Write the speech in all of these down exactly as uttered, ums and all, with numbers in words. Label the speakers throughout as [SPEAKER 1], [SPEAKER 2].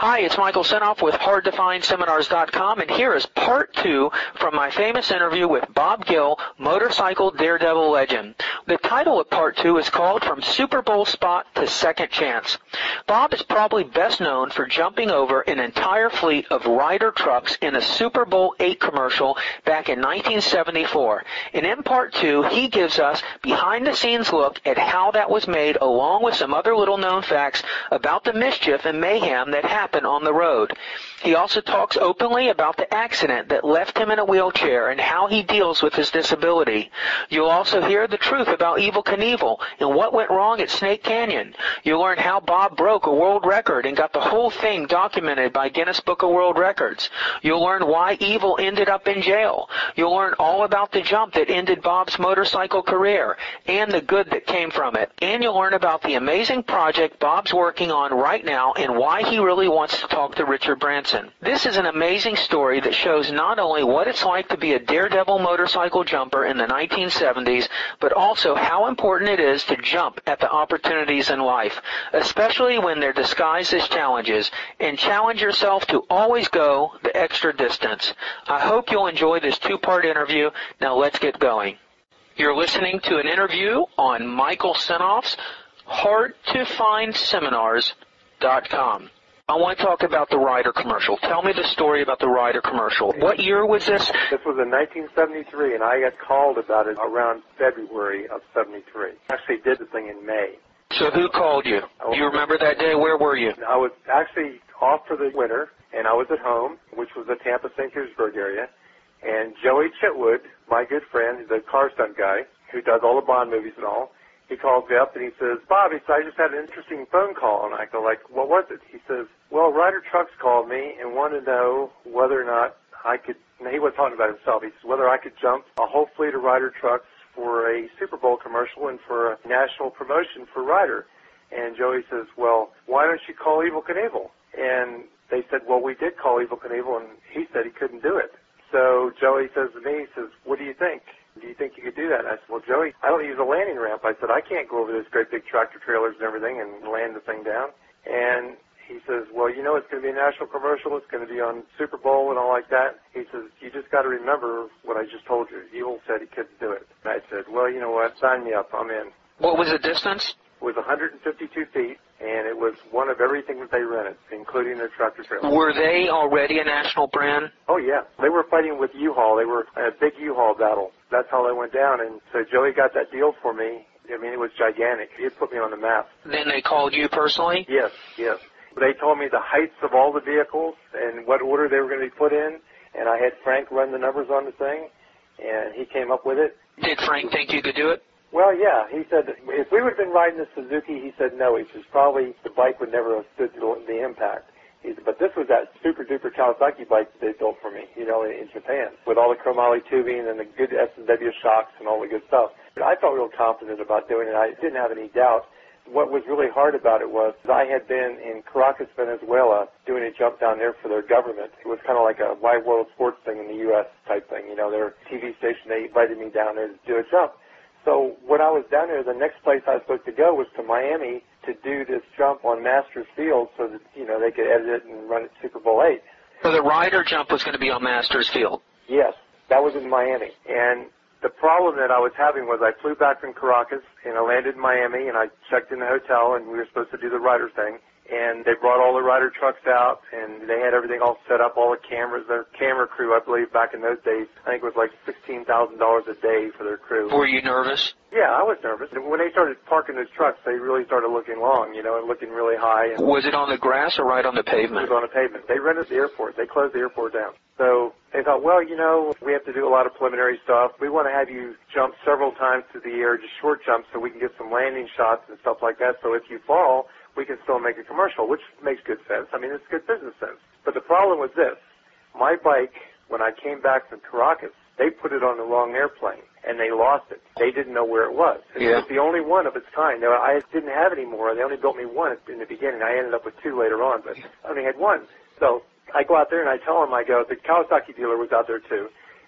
[SPEAKER 1] Hi, it's Michael Senoff with hard to find seminars dot com, and here is part two from my famous interview with Bob Gill, motorcycle daredevil legend. The title of part two is called From Super Bowl Spot to Second Chance. Bob is probably best known for jumping over an entire fleet of Ryder trucks in a Super Bowl eight commercial back in nineteen seventy-four. And in part two, he gives us behind-the-scenes look at how that was made, along with some other little-known facts about the mischief and mayhem that happened on the road. He also talks openly about the accident that left him in a wheelchair and how he deals with his disability. You'll also hear the truth about Evel Knievel and what went wrong at Snake Canyon. You'll learn how Bob broke a world record and got the whole thing documented by Guinness Book of World Records. You'll learn why Evel ended up in jail. You'll learn all about the jump that ended Bob's motorcycle career and the good that came from it. And you'll learn about the amazing project Bob's working on right now and why he really wants to talk to Richard Branson. This is an amazing story that shows not only what it's like to be a daredevil motorcycle jumper in the nineteen seventies, but also how important it is to jump at the opportunities in life, especially when they're disguised as challenges, and challenge yourself to always go the extra distance. I hope you'll enjoy this two-part interview. Now let's get going. You're listening to an interview on Michael Senoff's hard to find seminars dot com. I want to talk about the Ryder commercial. Tell me the story about the Ryder commercial. What year was this?
[SPEAKER 2] This was in nineteen seventy-three, and I got called about it around February of seventy-three. I actually did the thing in May.
[SPEAKER 1] So who called you? Do you remember that day? Where were you?
[SPEAKER 2] I was actually off for the winter, and I was at home, which was the Tampa Saint Petersburg area. And Joey Chitwood, my good friend, the car stunt guy, who does all the Bond movies and all, he calls me up and he says, Bob, he said, I just had an interesting phone call. And I go like, what was it? He says, well, Ryder Trucks called me and wanted to know whether or not I could, and he was talking about himself, he says, whether I could jump a whole fleet of Ryder trucks for a Super Bowl commercial and for a national promotion for Ryder. And Joey says, well, why don't you call Evel Knievel? And they said, well, we did call Evel Knievel, and he said he couldn't do it. So Joey says to me, he says, what do you think? Do you think you could do that? And I said, well, Joey, I don't use a landing ramp. I said, I can't go over those great big tractor trailers and everything and land the thing down. And he says, well, you know, it's going to be a national commercial. It's going to be on Super Bowl and all like that. He says, you just got to remember what I just told you. Evel said he couldn't do it. And I said, well, you know what? Sign me up. I'm in.
[SPEAKER 1] What was the distance?
[SPEAKER 2] It was one hundred fifty-two feet, and it was one of everything that they rented, including their tractor trailer.
[SPEAKER 1] Were they already a national brand?
[SPEAKER 2] Oh, yeah. They were fighting with U-Haul. They were in a big U-Haul battle. That's how they went down, and so Joey got that deal for me. I mean, it was gigantic. It put me on the map.
[SPEAKER 1] Then they called you personally?
[SPEAKER 2] Yes, yes. They told me the heights of all the vehicles and what order they were going to be put in, and I had Frank run the numbers on the thing, and he came up with it.
[SPEAKER 1] Did Frank think you could do it?
[SPEAKER 2] Well, yeah. He said if we would have been riding the Suzuki, he said no. He says probably the bike would never have stood the impact. He said, but this was that super-duper Kawasaki bike that they built for me, you know, in, in Japan, with all the chromoly tubing and the good S and W shocks and all the good stuff. But I felt real confident about doing it. I didn't have any doubt. What was really hard about it was I had been in Caracas, Venezuela, doing a jump down there for their government. It was kind of like a wide world sports thing in the U S type thing. You know, their T V station, they invited me down there to do a jump. So when I was down there, the next place I was supposed to go was to Miami to do this jump on Masters Field so that, you know, they could edit it and run it Super Bowl eight.
[SPEAKER 1] So the Ryder jump was going to be on Masters Field?
[SPEAKER 2] Yes, that was in Miami. And the problem that I was having was I flew back from Caracas, and I landed in Miami, and I checked in the hotel, and we were supposed to do the Ryder thing. And they brought all the Ryder trucks out, and they had everything all set up, all the cameras. Their camera crew, I believe, back in those days, I think it was like sixteen thousand dollars a day for their crew.
[SPEAKER 1] Were you nervous?
[SPEAKER 2] Yeah, I was nervous. When they started parking those trucks, they really started looking long, you know, and looking really high. And
[SPEAKER 1] was it on the grass or right on the pavement?
[SPEAKER 2] It was on the pavement. They rented the airport. They closed the airport down. So they thought, well, you know, we have to do a lot of preliminary stuff. We want to have you jump several times through the air, just short jumps, so we can get some landing shots and stuff like that. So if you fall, we can still make a commercial, which makes good sense. I mean, it's good business sense. But the problem was this. My bike, when I came back from Caracas, they put it on the wrong airplane, and they lost it. They didn't know where it was. It
[SPEAKER 1] yeah.
[SPEAKER 2] was the only one of its kind. Now, I didn't have any more. They only built me one in the beginning. I ended up with two later on, but I only had one. So I go out there, and I tell him, I go, the Kawasaki dealer was out there, too.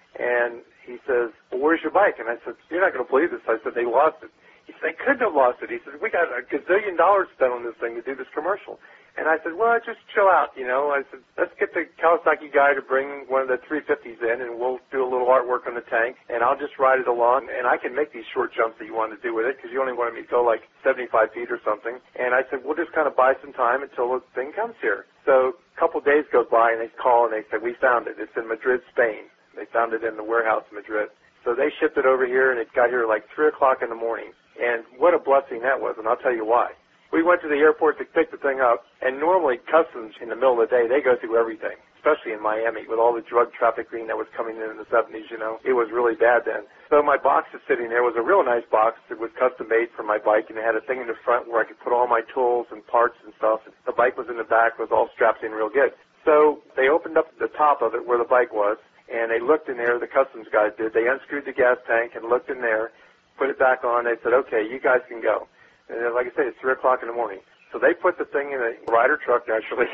[SPEAKER 2] And he says, well, where's your bike? And I said, you're not going to believe this. I said, they lost it. He said, they couldn't have lost it. He said, we got a gazillion dollars spent on this thing to do this commercial. And I said, well, just chill out, you know. I said, let's get the Kawasaki guy to bring one of the three fifties in, and we'll do a little artwork on the tank, and I'll just ride it along, and I can make these short jumps that you want to do with it, because you only wanted me to go like seventy-five feet or something. And I said, we'll just kind of buy some time until the thing comes here. So a couple of days goes by, and they call, and they said, we found it. It's in Madrid, Spain. They found it in the warehouse in Madrid. So they shipped it over here, and it got here like three o'clock in the morning. And what a blessing that was, and I'll tell you why. We went to the airport to pick the thing up, and normally customs in the middle of the day, they go through everything, especially in Miami with all the drug trafficking that was coming in in the seventies, you know. It was really bad then. So my box is sitting there. It was a real nice box. It was custom made for my bike, and it had a thing in the front where I could put all my tools and parts and stuff. The bike was in the back, was all strapped in real good. So they opened up the top of it where the bike was, and they looked in there, the customs guys did. They unscrewed the gas tank and looked in there, put it back on. They said, okay, you guys can go. And then, like I said, it's three o'clock in the morning. So they put the thing in a rider truck, actually,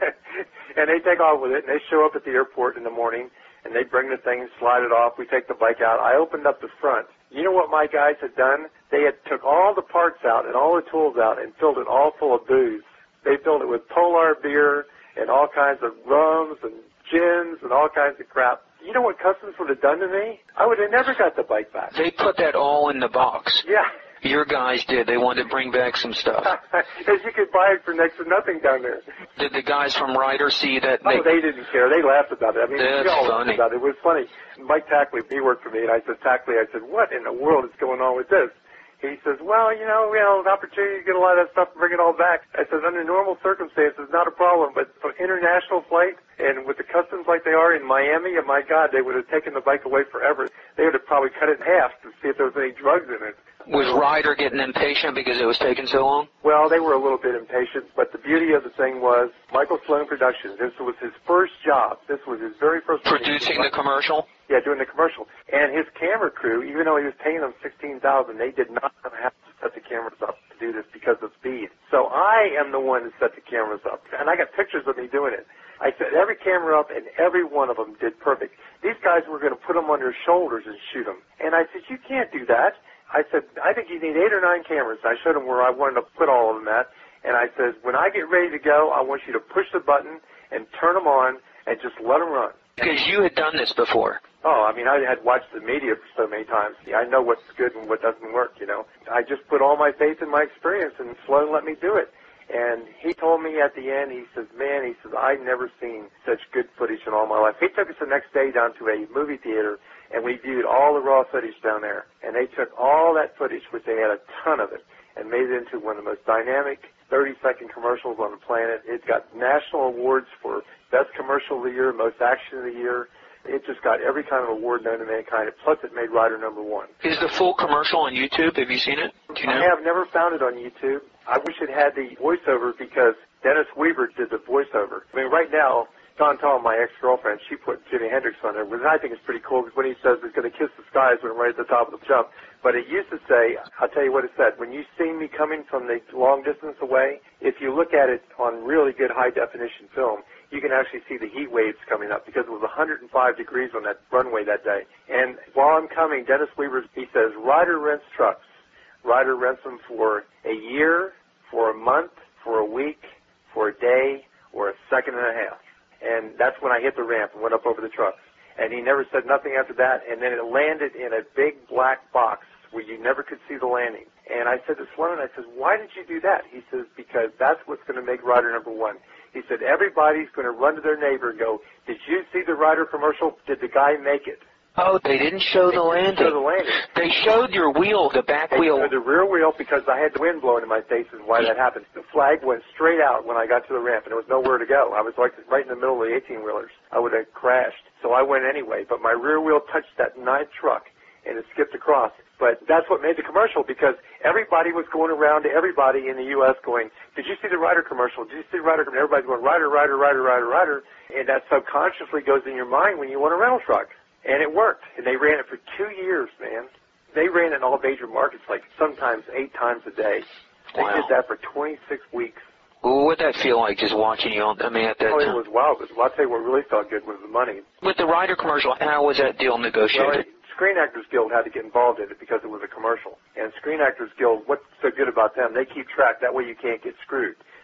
[SPEAKER 2] and they take off with it, and they show up at the airport in the morning, and they bring the thing, slide it off. We take the bike out. I opened up the front. You know what my guys had done? They had took all the parts out and all the tools out and filled it all full of booze. They filled it with Polar beer and all kinds of rums and gins and all kinds of crap. You know what customs would have done to me? I would have never got the bike back.
[SPEAKER 1] They put that all in the box.
[SPEAKER 2] Yeah.
[SPEAKER 1] Your guys did. They wanted to bring back some stuff.
[SPEAKER 2] Because you could buy it for next to nothing down there.
[SPEAKER 1] Did the guys from Ryder see that?
[SPEAKER 2] They... Oh, they didn't care. They laughed about it. I mean,
[SPEAKER 1] That's
[SPEAKER 2] we all
[SPEAKER 1] funny.
[SPEAKER 2] laughed about it. It was funny. Mike Tackley, he worked for me, and I said, Tackley, I said, what in the world is going on with this? He says, well, you know, we have an opportunity to get a lot of that stuff and bring it all back. I said, under normal circumstances, not a problem, but for international flight and with the customs like they are in Miami, oh my God, they would have taken the bike away forever. They would have probably cut it in half to see if there was any drugs in it.
[SPEAKER 1] Was Ryder getting impatient because it was taking so long?
[SPEAKER 2] Well, they were a little bit impatient, but the beauty of the thing was Michael Sloan Productions. This was his first job. This was his very first.
[SPEAKER 1] Producing the commercial?
[SPEAKER 2] Yeah, doing the commercial. And his camera crew, even though he was paying them sixteen thousand dollars, they did not have to set the cameras up to do this because of speed. So I am the one that set the cameras up, and I got pictures of me doing it. I set every camera up, and every one of them did perfect. These guys were going to put them on their shoulders and shoot them. And I said, you can't do that. I said, I think you need eight or nine cameras. I showed them where I wanted to put all of them at. And I said, when I get ready to go, I want you to push the button and turn them on and just let them run.
[SPEAKER 1] Because you had done this before.
[SPEAKER 2] Oh, I mean, I had watched the media for so many times. I know what's good and what doesn't work, you know. I just put all my faith in my experience, and Sloan let me do it. And he told me at the end, he says, man, he says, I've never seen such good footage in all my life. He took us the next day down to a movie theater, and we viewed all the raw footage down there. And they took all that footage, which they had a ton of it, and made it into one of the most dynamic thirty-second commercials on the planet. It got national awards for Best Commercial of the Year, Most Action of the Year. It just got every kind of award known to mankind. Plus, it made Ryder number one.
[SPEAKER 1] Is the full commercial on YouTube? Have you seen it? Do you know?
[SPEAKER 2] I have never found it on YouTube. I wish it had the voiceover because Dennis Weaver did the voiceover. I mean, right now, Don Tall, my ex-girlfriend, she put Jimi Hendrix on there, which I think is pretty cool because when he says he's going to kiss the skies when I'm right at the top of the jump. But it used to say, I'll tell you what it said, when you see me coming from the long distance away, if you look at it on really good high-definition film, you can actually see the heat waves coming up because it was one hundred five degrees on that runway that day. And while I'm coming, Dennis Weaver, he says, Ryder rents trucks. Ryder rents them for a year, for a month, for a week, for a day, or a second and a half. And that's when I hit the ramp and went up over the trucks. And he never said nothing after that. And then it landed in a big black box where you never could see the landing. And I said to Sloan, I said, why did you do that? He says, because that's what's going to make Ryder number one. He said, everybody's going to run to their neighbor and go, did you see the Ryder commercial? Did the guy make it?
[SPEAKER 1] Oh, they didn't show
[SPEAKER 2] they
[SPEAKER 1] the
[SPEAKER 2] didn't
[SPEAKER 1] landing.
[SPEAKER 2] show the landing.
[SPEAKER 1] They showed your wheel, the back
[SPEAKER 2] they
[SPEAKER 1] wheel.
[SPEAKER 2] Showed the rear wheel because I had the wind blowing in my face is why that happened. The flag went straight out when I got to the ramp, and there was nowhere to go. I was like right in the middle of the eighteen-wheelers. I would have crashed. So I went anyway, but my rear wheel touched that ninth truck, and it skipped across. But that's what made the commercial because everybody was going around to everybody in the U S going, did you see the Ryder commercial? Did you see the Ryder commercial? Everybody's going, Ryder, Ryder, Ryder, Ryder, Ryder. And that subconsciously goes in your mind when you want a rental truck. And it worked. And they ran it for two years, man. They ran it in all major markets like sometimes eight times a day. They
[SPEAKER 1] Wow.
[SPEAKER 2] did that for twenty-six weeks.
[SPEAKER 1] What would that feel like just watching you on, I mean, at that
[SPEAKER 2] Oh, it
[SPEAKER 1] time?
[SPEAKER 2] was wild. But I'll tell you what really felt good was the money.
[SPEAKER 1] With the Ryder commercial, how was that deal
[SPEAKER 2] Well,
[SPEAKER 1] negotiated?
[SPEAKER 2] it, Screen Actors Guild had to get involved in it because it was a commercial. And Screen Actors Guild, what's so good about them, they keep track. That way you can't get screwed.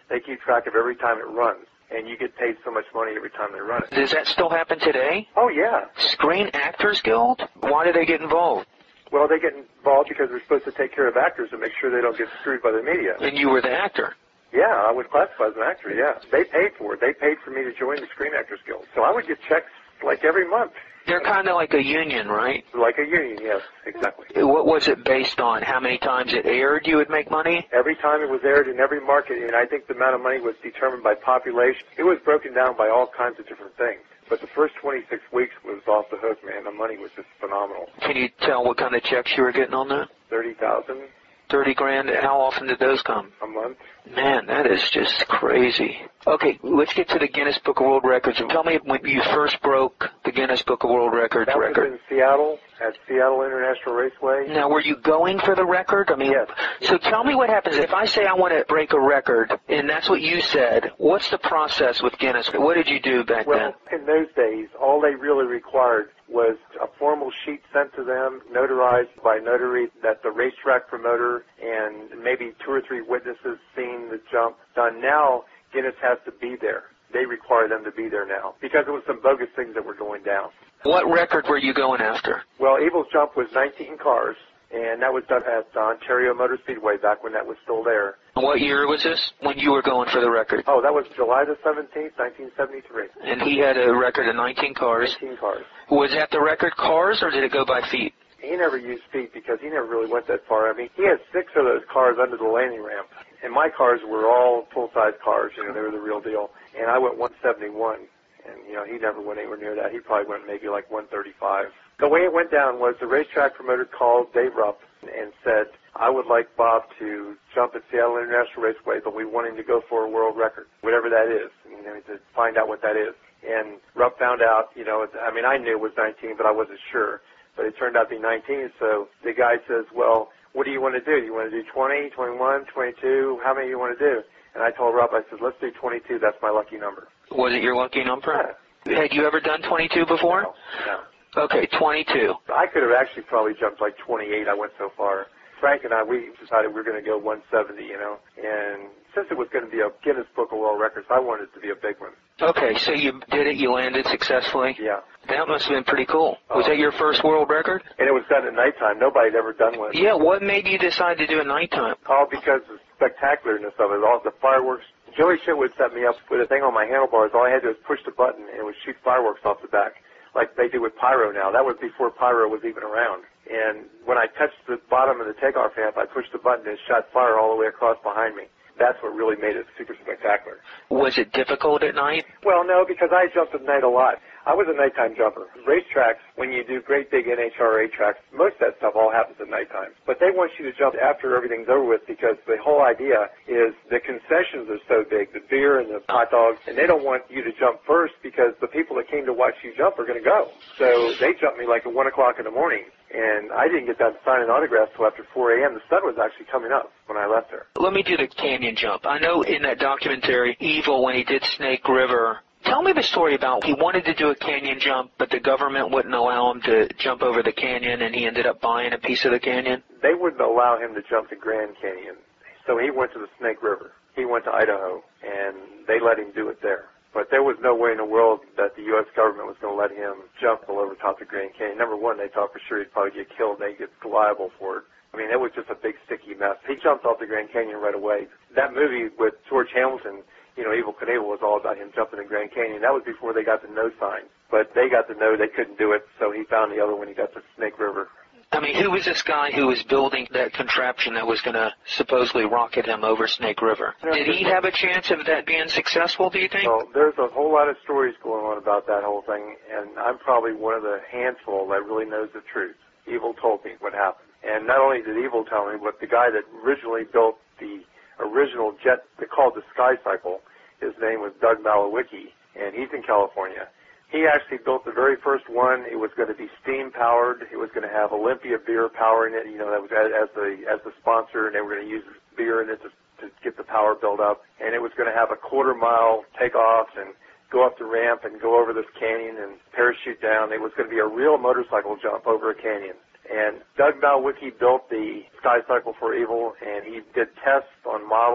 [SPEAKER 2] They keep track of every time it runs, and you get paid so much money every time they run it.
[SPEAKER 1] Does that still happen today?
[SPEAKER 2] Oh, yeah.
[SPEAKER 1] Screen Actors Guild? Why do they get involved?
[SPEAKER 2] Well, they get involved because they're supposed to take care of actors and make sure they don't get screwed by the media.
[SPEAKER 1] And you were the actor?
[SPEAKER 2] Yeah, I was classified as an actor, yeah. They paid for it. They paid for me to join the Screen Actors Guild. So I would get checks like every month.
[SPEAKER 1] They're kind of like a union, right?
[SPEAKER 2] Like a union, yes, exactly.
[SPEAKER 1] What was it based on? How many times it aired you would make money?
[SPEAKER 2] Every time it was aired in every market, and I think the amount of money was determined by population. It was broken down by all kinds of different things. But the first twenty-six weeks was off the hook, man. The money was just phenomenal.
[SPEAKER 1] Can you tell what kind of checks you were getting on that?
[SPEAKER 2] thirty thousand.
[SPEAKER 1] thirty grand? How often did those come?
[SPEAKER 2] A month.
[SPEAKER 1] Man, that is just crazy. Okay, let's get to the Guinness Book of World Records. Tell me when you first broke the Guinness Book of World Records
[SPEAKER 2] that
[SPEAKER 1] record.
[SPEAKER 2] That was in Seattle, at Seattle International Raceway.
[SPEAKER 1] Now, were you going for the record? I mean,
[SPEAKER 2] yes.
[SPEAKER 1] So tell me what happens. If I say I want to break a record, and that's what you said, what's the process with Guinness? What did you do back
[SPEAKER 2] well,
[SPEAKER 1] then?
[SPEAKER 2] In those days, all they really required was a formal sheet sent to them, notarized by notary, that the racetrack promoter and maybe two or three witnesses seen the jump done. Now, Guinness has to be there. They require them to be there now because it was some bogus things that were going down.
[SPEAKER 1] What record were you going after?
[SPEAKER 2] Well, Evil's jump was nineteen cars, and that was done at Ontario Motor Speedway back when that was still there.
[SPEAKER 1] What year was this when you were going for the record?
[SPEAKER 2] Oh, that was July the seventeenth, nineteen seventy-three.
[SPEAKER 1] And he had a record of nineteen cars?
[SPEAKER 2] nineteen cars.
[SPEAKER 1] Was that the record cars, or did it go by feet?
[SPEAKER 2] He never used feet because he never really went that far. I mean, he had six of those cars under the landing ramp. And my cars were all full-size cars, you know, they were the real deal. And I went one seventy-one, and, you know, he never went anywhere near that. He probably went maybe like one thirty-five. The way it went down was the racetrack promoter called Dave Rupp and said, I would like Bob to jump at Seattle International Raceway, but we want him to go for a world record, whatever that is, you know, to find out what that is. And Rupp found out, you know, I mean, I knew it was nineteen, but I wasn't sure. But it turned out to be nineteen, so the guy says, well, what do you want to do? You want to do twenty, twenty-one, twenty-two? How many do you want to do? And I told Rupp, I said, let's do twenty-two. That's my lucky number.
[SPEAKER 1] Was it your lucky number?
[SPEAKER 2] Yeah.
[SPEAKER 1] Had you ever done twenty-two before?
[SPEAKER 2] No, no.
[SPEAKER 1] Okay, twenty-two.
[SPEAKER 2] I could have actually probably jumped like twenty-eight. I went so far. Frank and I, we decided we were going to go one seventy, you know. And since it was going to be a Guinness Book of World Records, I wanted it to be a big one.
[SPEAKER 1] Okay, so you did it. You landed successfully?
[SPEAKER 2] Yeah.
[SPEAKER 1] That must have been pretty cool. Was
[SPEAKER 2] oh.
[SPEAKER 1] that your first world record?
[SPEAKER 2] And it was done at nighttime. Nobody had ever done one.
[SPEAKER 1] Yeah, what made you decide to do it nighttime?
[SPEAKER 2] All because of the spectacularness of it, all the fireworks. Joey Chitwood set me up with a thing on my handlebars. All I had to do was push the button, and it would shoot fireworks off the back, like they do with pyro now. That was before pyro was even around. And when I touched the bottom of the takeoff ramp, I pushed the button and it shot fire all the way across behind me. That's what really made it super spectacular.
[SPEAKER 1] Was it difficult at night?
[SPEAKER 2] Well, no, because I jumped at night a lot. I was a nighttime jumper. Racetracks, when you do great big N H R A tracks, most of that stuff all happens at nighttime. But they want you to jump after everything's over with because the whole idea is the concessions are so big, the beer and the hot dogs, and they don't want you to jump first because the people that came to watch you jump are going to go. So they jumped me like at one o'clock in the morning. And I didn't get done signing autographs till after four a.m. The sun was actually coming up when I left there.
[SPEAKER 1] Let me do the canyon jump. I know in that documentary, Evil, when he did Snake River, tell me the story about he wanted to do a canyon jump, but the government wouldn't allow him to jump over the canyon, and he ended up buying a piece of the canyon.
[SPEAKER 2] They wouldn't allow him to jump the Grand Canyon. So he went to the Snake River. He went to Idaho, and they let him do it there. But there was no way in the world that the U S government was going to let him jump all over top of the Grand Canyon. Number one, they thought for sure he'd probably get killed and they'd get liable for it. I mean, it was just a big sticky mess. He jumped off the Grand Canyon right away. That movie with George Hamilton, you know, Evel Knievel, was all about him jumping the Grand Canyon. That was before they got the no sign. But they got to know they couldn't do it, so he found the other when he got to Snake River.
[SPEAKER 1] I mean, who was this guy who was building that contraption that was going to supposedly rocket him over Snake River? Did he have a chance of that being successful, do you think?
[SPEAKER 2] Well, there's a whole lot of stories going on about that whole thing, and I'm probably one of the handful that really knows the truth. Evel told me what happened. And not only did Evel tell me, but the guy that originally built the original jet, they called the Sky Cycle, his name was Doug Malowicki, and he's in California. He actually built the very first one. It was going to be steam-powered. It was going to have Olympia beer powering it, you know, that was as, as the as the sponsor, and they were going to use beer in it to, to get the power built up. And it was going to have a quarter-mile takeoff and go up the ramp and go over this canyon and parachute down. It was going to be a real motorcycle jump over a canyon. And Doug Malowicki built the Sky Cycle for Evel, and he did tests on models,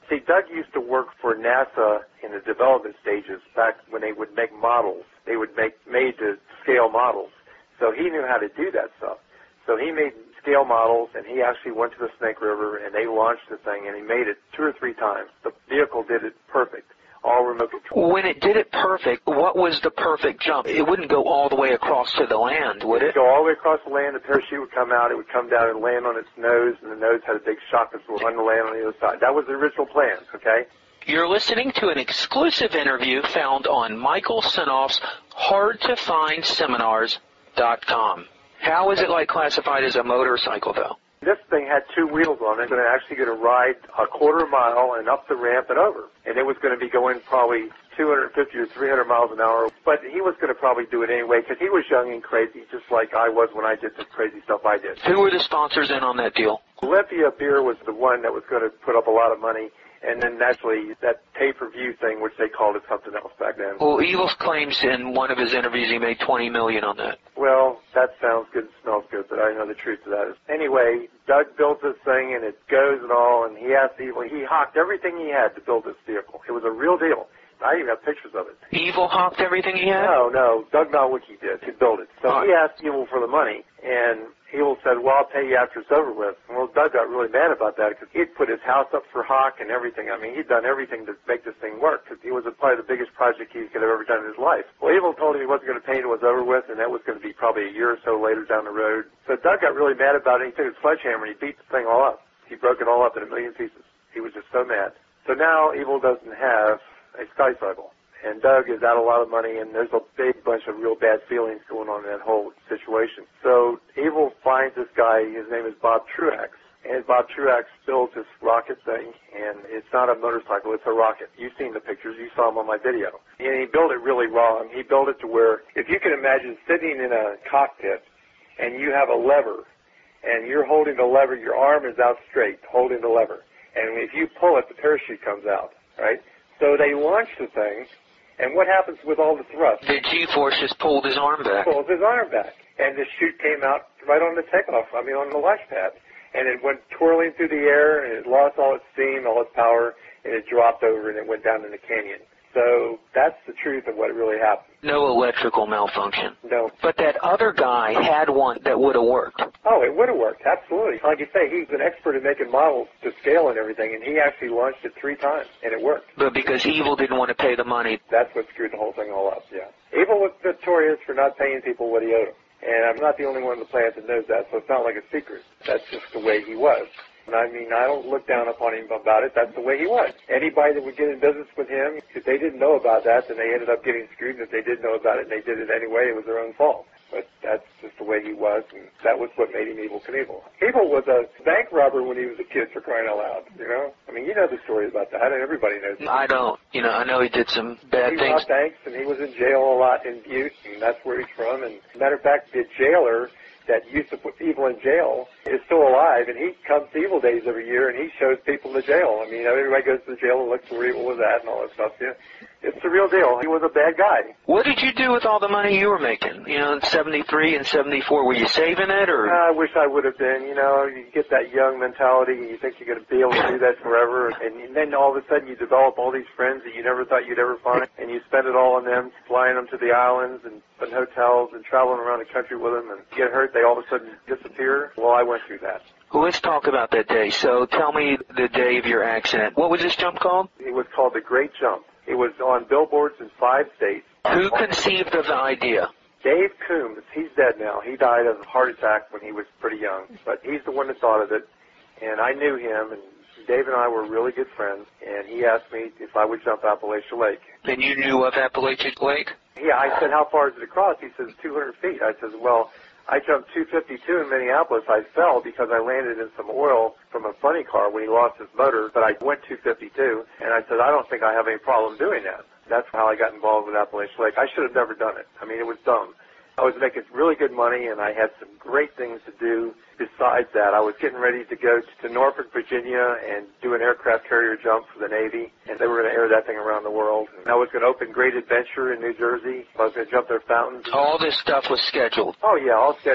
[SPEAKER 2] See, Doug used to work for NASA in the development stages back when they would make models. They would make made-to-scale models. So he knew how to do that stuff. So he made scale models, and he actually went to the Snake River, and they launched the thing, and he made it two or three times. The vehicle did it perfect, all remote control.
[SPEAKER 1] When it did it perfect, what was the perfect jump? It wouldn't go all the way across to the land, would it?
[SPEAKER 2] It would go all the way across the land, the parachute would come out, it would come down and land on its nose, and the nose had a big shock absorber on the land on the other side. That was the original plan, okay?
[SPEAKER 1] You're listening to an exclusive interview found on Michael Senoff's hard to find seminars dot com. How is it like classified as a motorcycle, though?
[SPEAKER 2] This thing had two wheels on it. It was actually going to ride a quarter mile and up the ramp and over. And it was going to be going probably two hundred fifty or three hundred miles an hour. But he was going to probably do it anyway because he was young and crazy, just like I was when I did the crazy stuff I did.
[SPEAKER 1] Who were the sponsors in on that deal?
[SPEAKER 2] Olympia Beer was the one that was going to put up a lot of money. And then naturally, that pay-per-view thing, which they called it something else back then.
[SPEAKER 1] Well, Evil claims in one of his interviews he made twenty million dollars on that.
[SPEAKER 2] Well, that sounds good and smells good, but I know the truth of that. Anyway, Doug built this thing, and it goes and all, and he asked Evil, he hocked everything he had to build this vehicle. It was a real deal. I even have pictures of it.
[SPEAKER 1] Evil hocked everything he had?
[SPEAKER 2] No, no. Doug Malwicki did to build it. So
[SPEAKER 1] oh.
[SPEAKER 2] he asked Evil for the money, and Evil said, well, I'll pay you after it's over with. Well, Doug got really mad about that because he'd put his house up for Hawk and everything. I mean, he'd done everything to make this thing work because it was probably the biggest project he could have ever done in his life. Well, Evil told him he wasn't going to pay until it was over with, and that was going to be probably a year or so later down the road. So Doug got really mad about it. He took his sledgehammer and he beat the thing all up. He broke it all up in a million pieces. He was just so mad. So now Evil doesn't have a Sky Cycle. And Doug is out a lot of money, and there's a big bunch of real bad feelings going on in that whole situation. So Evil finds this guy, his name is Bob Truax, and Bob Truax builds this rocket thing, and it's not a motorcycle, it's a rocket. You've seen the pictures, you saw them on my video. And he built it really wrong. He built it to where, if you can imagine sitting in a cockpit, and you have a lever, and you're holding the lever, your arm is out straight, holding the lever. And if you pull it, the parachute comes out, right? So they launch the thing. And what happens with all the thrust?
[SPEAKER 1] The G-force just pulled his arm back.
[SPEAKER 2] Pulled his arm back. And the chute came out right on the takeoff, I mean on the launch pad. And it went twirling through the air, and it lost all its steam, all its power, and it dropped over, and it went down in the canyon. So that's the truth of what really happened.
[SPEAKER 1] No electrical malfunction.
[SPEAKER 2] No.
[SPEAKER 1] But that other guy had one that would have worked.
[SPEAKER 2] Oh, it would have worked, absolutely. Like you say, he's an expert at making models to scale and everything, and he actually launched it three times, and it worked.
[SPEAKER 1] But because Evil didn't want to pay the money.
[SPEAKER 2] That's what screwed the whole thing all up, yeah. Evil was notorious for not paying people what he owed them. And I'm not the only one on the planet that knows that, so it's not like a secret. That's just the way he was. And I mean, I don't look down upon him about it. That's the way he was. Anybody that would get in business with him, if they didn't know about that, then they ended up getting screwed. And if they did know about it and they did it anyway, it was their own fault. But that's just the way he was, and that was what made him Evel Knievel. Evel was a bank robber when he was a kid, for crying out loud, you know? I mean, you know the story about that, and everybody knows that.
[SPEAKER 1] I don't. You know, I know he did some bad
[SPEAKER 2] he
[SPEAKER 1] things.
[SPEAKER 2] He robbed banks, and he was in jail a lot in Butte, and that's where he's from. And matter of fact, the jailer that used to put Evil in jail is still alive, and he comes to Evil Days every year, and he shows people the jail. I mean, everybody goes to the jail and looks where Evil was at and all that stuff. Yeah, it's the real deal. He was a bad guy.
[SPEAKER 1] What did you do with all the money you were making? You know, in seventy-three and seventy-four, were you saving it, or?
[SPEAKER 2] Uh, I wish I would have been. You know, you get that young mentality, and you think you're going to be able to do that forever, and then all of a sudden you develop all these friends that you never thought you'd ever find, and you spend it all on them, flying them to the islands and in hotels and traveling around the country with them, and you get hurt, they all of a sudden disappear. Well, I went through that.
[SPEAKER 1] Well, let's talk about that day. So tell me the day of your accident. What was this jump called?
[SPEAKER 2] It was called the Great Jump. It was on billboards in five states.
[SPEAKER 1] Who conceived of the idea?
[SPEAKER 2] Dave Coombs. He's dead now. He died of a heart attack when he was pretty young, but he's the one that thought of it, and I knew him, and Dave and I were really good friends, and he asked me if I would jump Appalachian Lake.
[SPEAKER 1] And you knew of Appalachian Lake?
[SPEAKER 2] Yeah, I said, how far is it across? He says, two hundred feet. I said, well, I jumped two fifty-two in Minneapolis. I fell because I landed in some oil from a funny car when he lost his motor, but I went two fifty-two, and I said, I don't think I have any problem doing that. That's how I got involved with Appalachian Lake. I should have never done it. I mean, it was dumb. I was making really good money, and I had some great things to do besides that. I was getting ready to go to Norfolk, Virginia, and do an aircraft carrier jump for the Navy, and they were going to air that thing around the world. And I was going to open Great Adventure in New Jersey. I was going to jump their fountains.
[SPEAKER 1] All this stuff was scheduled.
[SPEAKER 2] Oh, yeah, all scheduled.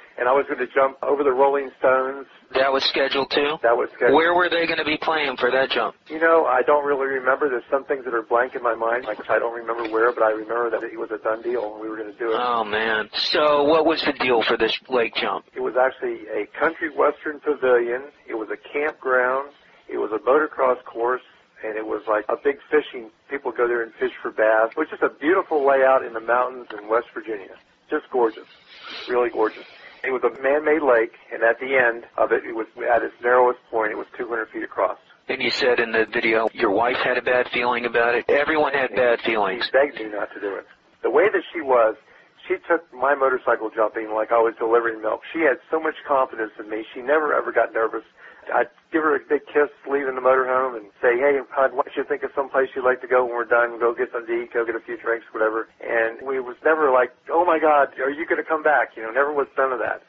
[SPEAKER 2] and I was going to jump over the Rolling Stones.
[SPEAKER 1] That was scheduled too?
[SPEAKER 2] That was scheduled.
[SPEAKER 1] Where were they going to be playing for that jump?
[SPEAKER 2] You know, I don't really remember. There's some things that are blank in my mind. Like, I don't remember where, but I remember that it was a done deal and we were going to do it.
[SPEAKER 1] Oh, man. So what was the deal for this lake jump?
[SPEAKER 2] It was actually a country western pavilion. It was a campground. It was a motocross course. And it was like a big fishing. People go there and fish for bass. It was just a beautiful layout in the mountains in West Virginia. Just gorgeous. Really gorgeous. It was a man-made lake, and at the end of it, it was at its narrowest point, it was two hundred feet across.
[SPEAKER 1] And you said in the video your wife had a bad feeling about it. Everyone had bad feelings.
[SPEAKER 2] She begged me not to do it. The way that she was, she took my motorcycle jumping like I was delivering milk. She had so much confidence in me. She never, ever got nervous. I'd give her a big kiss leaving the motorhome and say, hey, I'd want you to think of some place you'd like to go when we're done. Go get something to eat, go get a few drinks, whatever. And we was never like, oh, my God, are you going to come back? You know, never was none of that.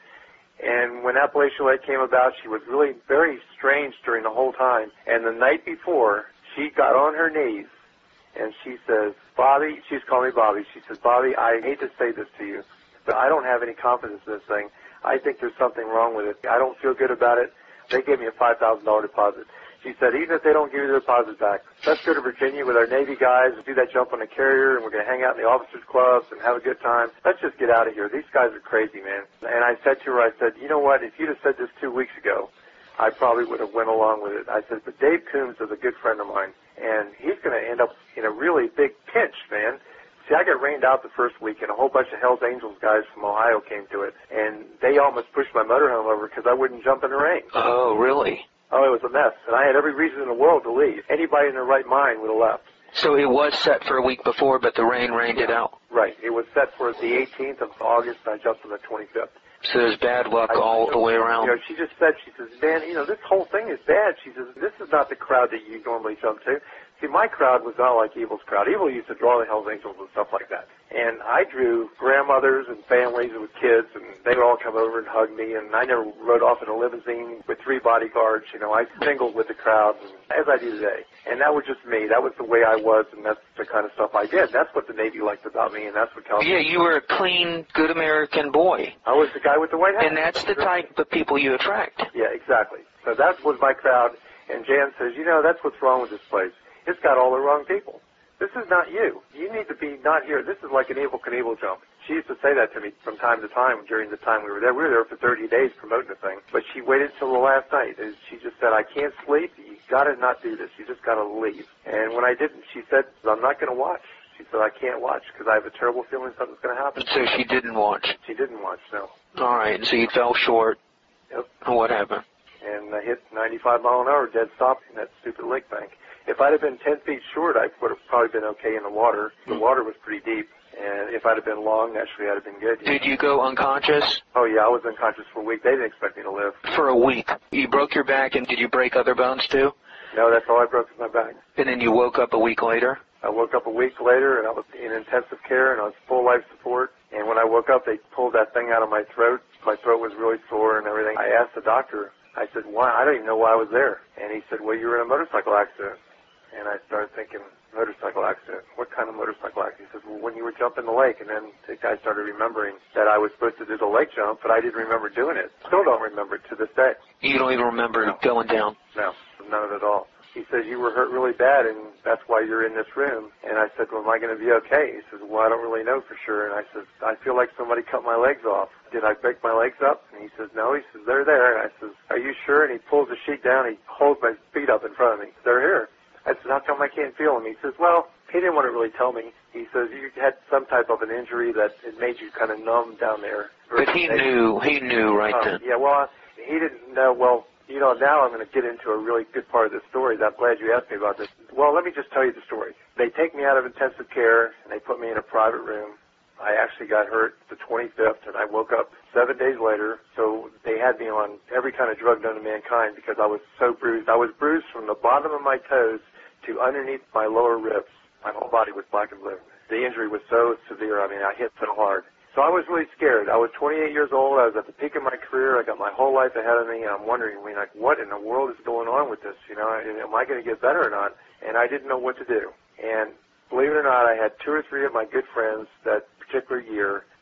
[SPEAKER 2] And when Appalachian Lake came about, she was really very strange during the whole time. And the night before, she got on her knees and she says, Bobby, she's calling me Bobby. She says, Bobby, I hate to say this to you, but I don't have any confidence in this thing. I think there's something wrong with it. I don't feel good about it. They gave me a five thousand dollars deposit. She said, even if they don't give you the deposit back, let's go to Virginia with our Navy guys and do that jump on the carrier, and we're going to hang out in the officers' clubs and have a good time. Let's just get out of here. These guys are crazy, man. And I said to her, I said, you know what, if you'd have said this two weeks ago, I probably would have went along with it. I said, but Dave Coombs is a good friend of mine, and he's going to end up in a really big pinch, man. See, I got rained out the first week, and a whole bunch of Hells Angels guys from Ohio came to it, and they almost pushed my motorhome over because I wouldn't jump in the rain.
[SPEAKER 1] Oh, really?
[SPEAKER 2] Oh, it was a mess, and I had every reason in the world to leave. Anybody in their right mind would have left.
[SPEAKER 1] So it was set for a week before, but the rain rained it out?
[SPEAKER 2] Right. It was set for the eighteenth of August, and I jumped on the twenty-fifth.
[SPEAKER 1] So there's bad luck
[SPEAKER 2] I,
[SPEAKER 1] all
[SPEAKER 2] you
[SPEAKER 1] the
[SPEAKER 2] know,
[SPEAKER 1] way around?
[SPEAKER 2] You know, she just said, she says, man, you know, this whole thing is bad. She says, this is not the crowd that you normally jump to. See, my crowd was not like Evil's crowd. Evil used to draw the Hells Angels and stuff like that. And I drew grandmothers and families with kids, and they would all come over and hug me, and I never rode off in a limousine with three bodyguards. You know, I mingled with the crowd, and, as I do today. And that was just me. That was the way I was, and that's the kind of stuff I did. That's what the Navy liked about me, and that's what California...
[SPEAKER 1] Yeah, you were a clean, good American boy.
[SPEAKER 2] I was the guy with the white hat.
[SPEAKER 1] And that's the type of people you attract.
[SPEAKER 2] Yeah, exactly. So that was my crowd, and Jan says, you know, that's what's wrong with this place. It's got all the wrong people. This is not you. You need to be not here. This is like an Evel Knievel jump. She used to say that to me from time to time during the time we were there. We were there for thirty days promoting the thing. But she waited till the last night. And she just said, I can't sleep. You got to not do this. You just got to leave. And when I didn't, she said, I'm not going to watch. She said, I can't watch because I have a terrible feeling something's going to happen.
[SPEAKER 1] So she didn't watch?
[SPEAKER 2] She didn't watch, no.
[SPEAKER 1] All right. So you fell short.
[SPEAKER 2] Yep.
[SPEAKER 1] And what happened?
[SPEAKER 2] And I hit ninety-five mile an hour dead stop in that stupid lake bank. If I'd have been ten feet short, I would have probably been okay in the water. The water was pretty deep. And if I'd have been long, naturally, I'd have been good.
[SPEAKER 1] Did you go unconscious?
[SPEAKER 2] Oh, yeah, I was unconscious for a week. They didn't expect me to live.
[SPEAKER 1] For a week. You broke your back, and did you break other bones, too?
[SPEAKER 2] No, that's all I broke was my back.
[SPEAKER 1] And then you woke up a week later?
[SPEAKER 2] I woke up a week later, and I was in intensive care, and I was full life support. And when I woke up, they pulled that thing out of my throat. My throat was really sore and everything. I asked the doctor, I said, why? I don't even know why I was there. And he said, well, you were in a motorcycle accident. And I started thinking, motorcycle accident? What kind of motorcycle accident? He says, well, when you were jumping the lake. And then the guy started remembering that I was supposed to do the lake jump, but I didn't remember doing it. Still don't remember it to this day.
[SPEAKER 1] You don't even remember
[SPEAKER 2] no.
[SPEAKER 1] going down?
[SPEAKER 2] No, none of it at all. He says, you were hurt really bad, and that's why you're in this room. And I said, well, am I going to be okay? He says, well, I don't really know for sure. And I said, I feel like somebody cut my legs off. Did I break my legs up? And he says, no. He says, they're there. And I says, are you sure? And he pulls the sheet down. He holds my feet up in front of me. They're here. I said, how come I can't feel them? He says, well, he didn't want to really tell me. He says, you had some type of an injury that it made you kind of numb down there.
[SPEAKER 1] But he knew, he knew right
[SPEAKER 2] uh,
[SPEAKER 1] then.
[SPEAKER 2] Yeah, well, he didn't know. Well, you know, now I'm going to get into a really good part of this story. I'm glad you asked me about this. Well, let me just tell you the story. They take me out of intensive care, and they put me in a private room. I actually got hurt the twenty-fifth, and I woke up seven days later. So they had me on every kind of drug known to mankind because I was so bruised. I was bruised from the bottom of my toes to underneath my lower ribs. My whole body was black and blue. The injury was so severe. I mean, I hit so hard. So I was really scared. I was twenty-eight years old. I was at the peak of my career. I got my whole life ahead of me, and I'm wondering, I mean, like, what in the world is going on with this? You know, am I going to get better or not? And I didn't know what to do. And believe it or not, I had two or three of my good friends that particular year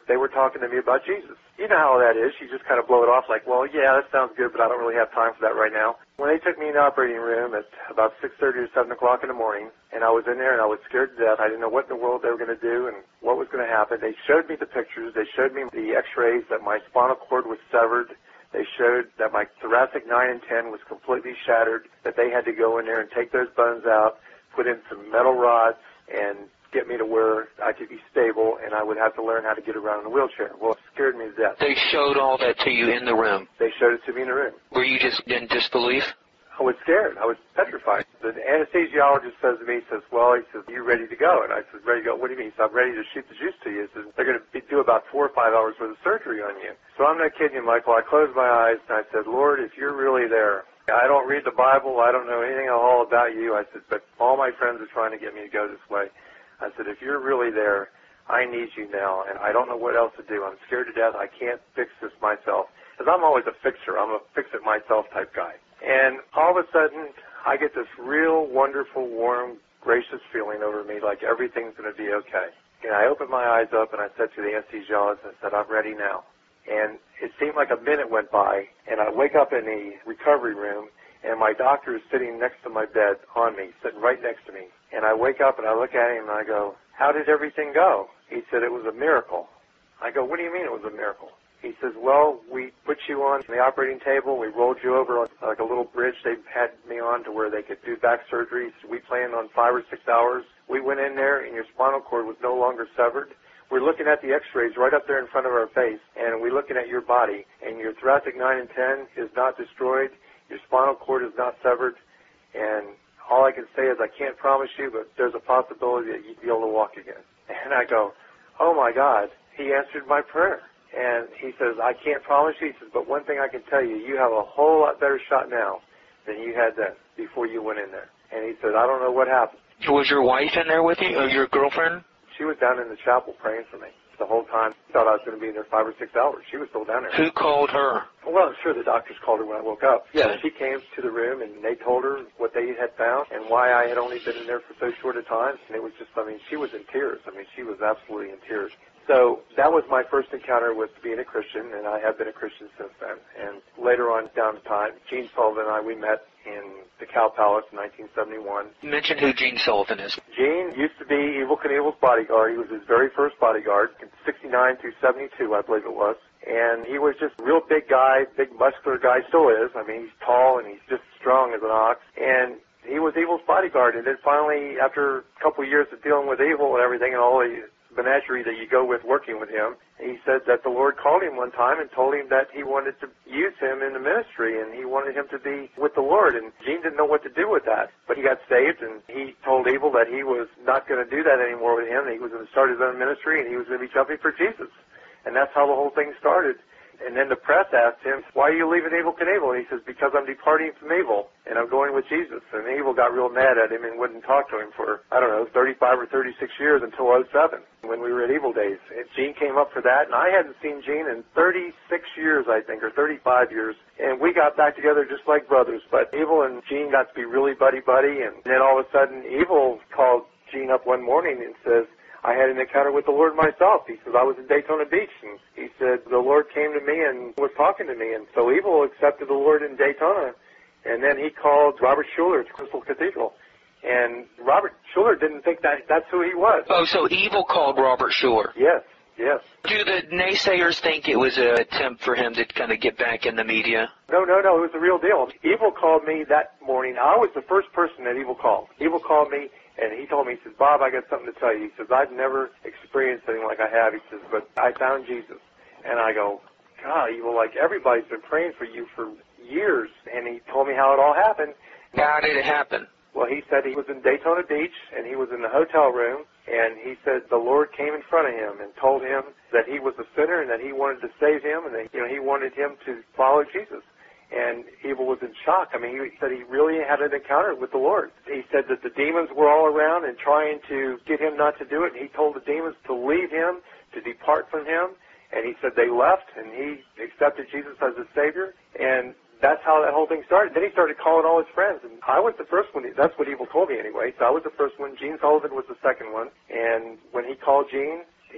[SPEAKER 2] they were talking to me about Jesus. You know how that is. You just kind of blow it off like, well, yeah, that sounds good, but I don't really have time for that right now. When they took me in the operating room at about six thirty or seven o'clock in the morning, and I was in there and I was scared to death. I didn't know what in the world they were going to do and what was going to happen. They showed me the pictures. They showed me the x-rays that my spinal cord was severed. They showed that my thoracic nine and ten was completely shattered, that they had to go in there and take those bones out, put in some metal rods, and get me to where I could be stable, and I would have to learn how to get around in a wheelchair. Well, it scared me to death.
[SPEAKER 1] They showed all that to you in the room.
[SPEAKER 2] They showed it to me in the room.
[SPEAKER 1] Were you just in disbelief?
[SPEAKER 2] I was scared. I was petrified. The anesthesiologist says to me, he says, well, he says, you ready to go? And I said, ready to go? What do you mean? He says, I'm ready to shoot the juice to you. He says, they're going to be, do about four or five hours worth of surgery on you. So I'm not kidding you, Michael. I closed my eyes and I said, Lord, if you're really there, I don't read the Bible. I don't know anything at all about you. I said, but all my friends are trying to get me to go this way. I said, if you're really there, I need you now, and I don't know what else to do. I'm scared to death. I can't fix this myself. Because I'm always a fixer. I'm a fix-it-myself type guy. And all of a sudden, I get this real wonderful, warm, gracious feeling over me, like everything's going to be okay. And I opened my eyes up, and I said to the anesthesiologist, I said, I'm ready now. And it seemed like a minute went by, and I wake up in the recovery room, and my doctor is sitting next to my bed on me, sitting right next to me. And I wake up and I look at him and I go, how did everything go? He said, it was a miracle. I go, what do you mean it was a miracle? He says, well, we put you on the operating table. We rolled you over like a little bridge they had me on to where they could do back surgeries. We planned on five or six hours. We went in there and your spinal cord was no longer severed. We're looking at the x-rays right up there in front of our face, and we're looking at your body, and your thoracic nine and ten is not destroyed. Your spinal cord is not severed, and all I can say is I can't promise you, but there's a possibility that you'd be able to walk again. And I go, oh, my God, he answered my prayer. And he says, I can't promise you. He says, but one thing I can tell you, you have a whole lot better shot now than you had then before you went in there. And he said, I don't know what happened.
[SPEAKER 1] Was your wife in there with you, or your girlfriend?
[SPEAKER 2] She was down in the chapel praying for me the whole time. I thought I was going to be in there five or six hours. She was still down there.
[SPEAKER 1] Who called her?
[SPEAKER 2] Well, I'm sure the doctors called her when I woke up. Yeah. She came to the room, and they told her what they had found and why I had only been in there for so short a time. And it was just, I mean, she was in tears. I mean, she was absolutely in tears. So that was my first encounter with being a Christian, and I have been a Christian since then. And later on down the time, Gene Sullivan and I, we met in the Cow Palace in nineteen seventy-one.
[SPEAKER 1] Mention who Gene Sullivan is.
[SPEAKER 2] Gene used to be Evel Knievel's bodyguard. He was his very first bodyguard, in sixty-nine through seventy-two, I believe it was. And he was just a real big guy, big muscular guy, still is. I mean, he's tall and he's just strong as an ox. And he was Evel's bodyguard. And then finally, after a couple of years of dealing with Evel and everything and all the menagerie that you go with working with him, he said that the Lord called him one time and told him that he wanted to use him in the ministry and he wanted him to be with the Lord. And Gene didn't know what to do with that, but he got saved and he told Evel that he was not going to do that anymore with him. He was going to start his own ministry and he was going to be jumping for Jesus. And that's how the whole thing started. And then the press asked him, why are you leaving Evel Knievel? And he says, because I'm departing from Evel and I'm going with Jesus. And Evel got real mad at him and wouldn't talk to him for, I don't know, thirty-five or thirty-six years until oh seven when we were at Evel Days. And Gene came up for that, and I hadn't seen Gene in thirty-six years, I think, or thirty-five years. And we got back together just like brothers. But Evel and Gene got to be really buddy-buddy. And then all of a sudden, Evel called Gene up one morning and says, I had an encounter with the Lord myself. He says, I was in Daytona Beach, and he said, the Lord came to me and was talking to me. And so Evel accepted the Lord in Daytona, and then he called Robert Schuller to Crystal Cathedral. And Robert Schuller didn't think that that's who he was.
[SPEAKER 1] Oh, so Evel called Robert Schuller.
[SPEAKER 2] Yes, yes.
[SPEAKER 1] Do the naysayers think it was an attempt for him to kind of get back in the media?
[SPEAKER 2] No, no, no, it was the real deal. Evel called me that morning. I was the first person that Evel called. Evel called me. And he told me, he says, Bob, I got something to tell you. He says, I've never experienced anything like I have. He says, but I found Jesus. And I go, God, Evel, like everybody's been praying for you for years. And he told me how it all happened.
[SPEAKER 1] How did it happen?
[SPEAKER 2] Well, he said he was in Daytona Beach, and he was in the hotel room, and he said the Lord came in front of him and told him that he was a sinner and that he wanted to save him, and that, you know, he wanted him to follow Jesus. And Evel was in shock. I mean, he said he really had an encounter with the Lord. He said that the demons were all around and trying to get him not to do it. And he told the demons to leave him, to depart from him. And he said they left, and he accepted Jesus as his Savior. And that's how that whole thing started. Then he started calling all his friends. And I was the first one. That's what Evel told me anyway. So I was the first one. Gene Sullivan was the second one. And when he called Gene,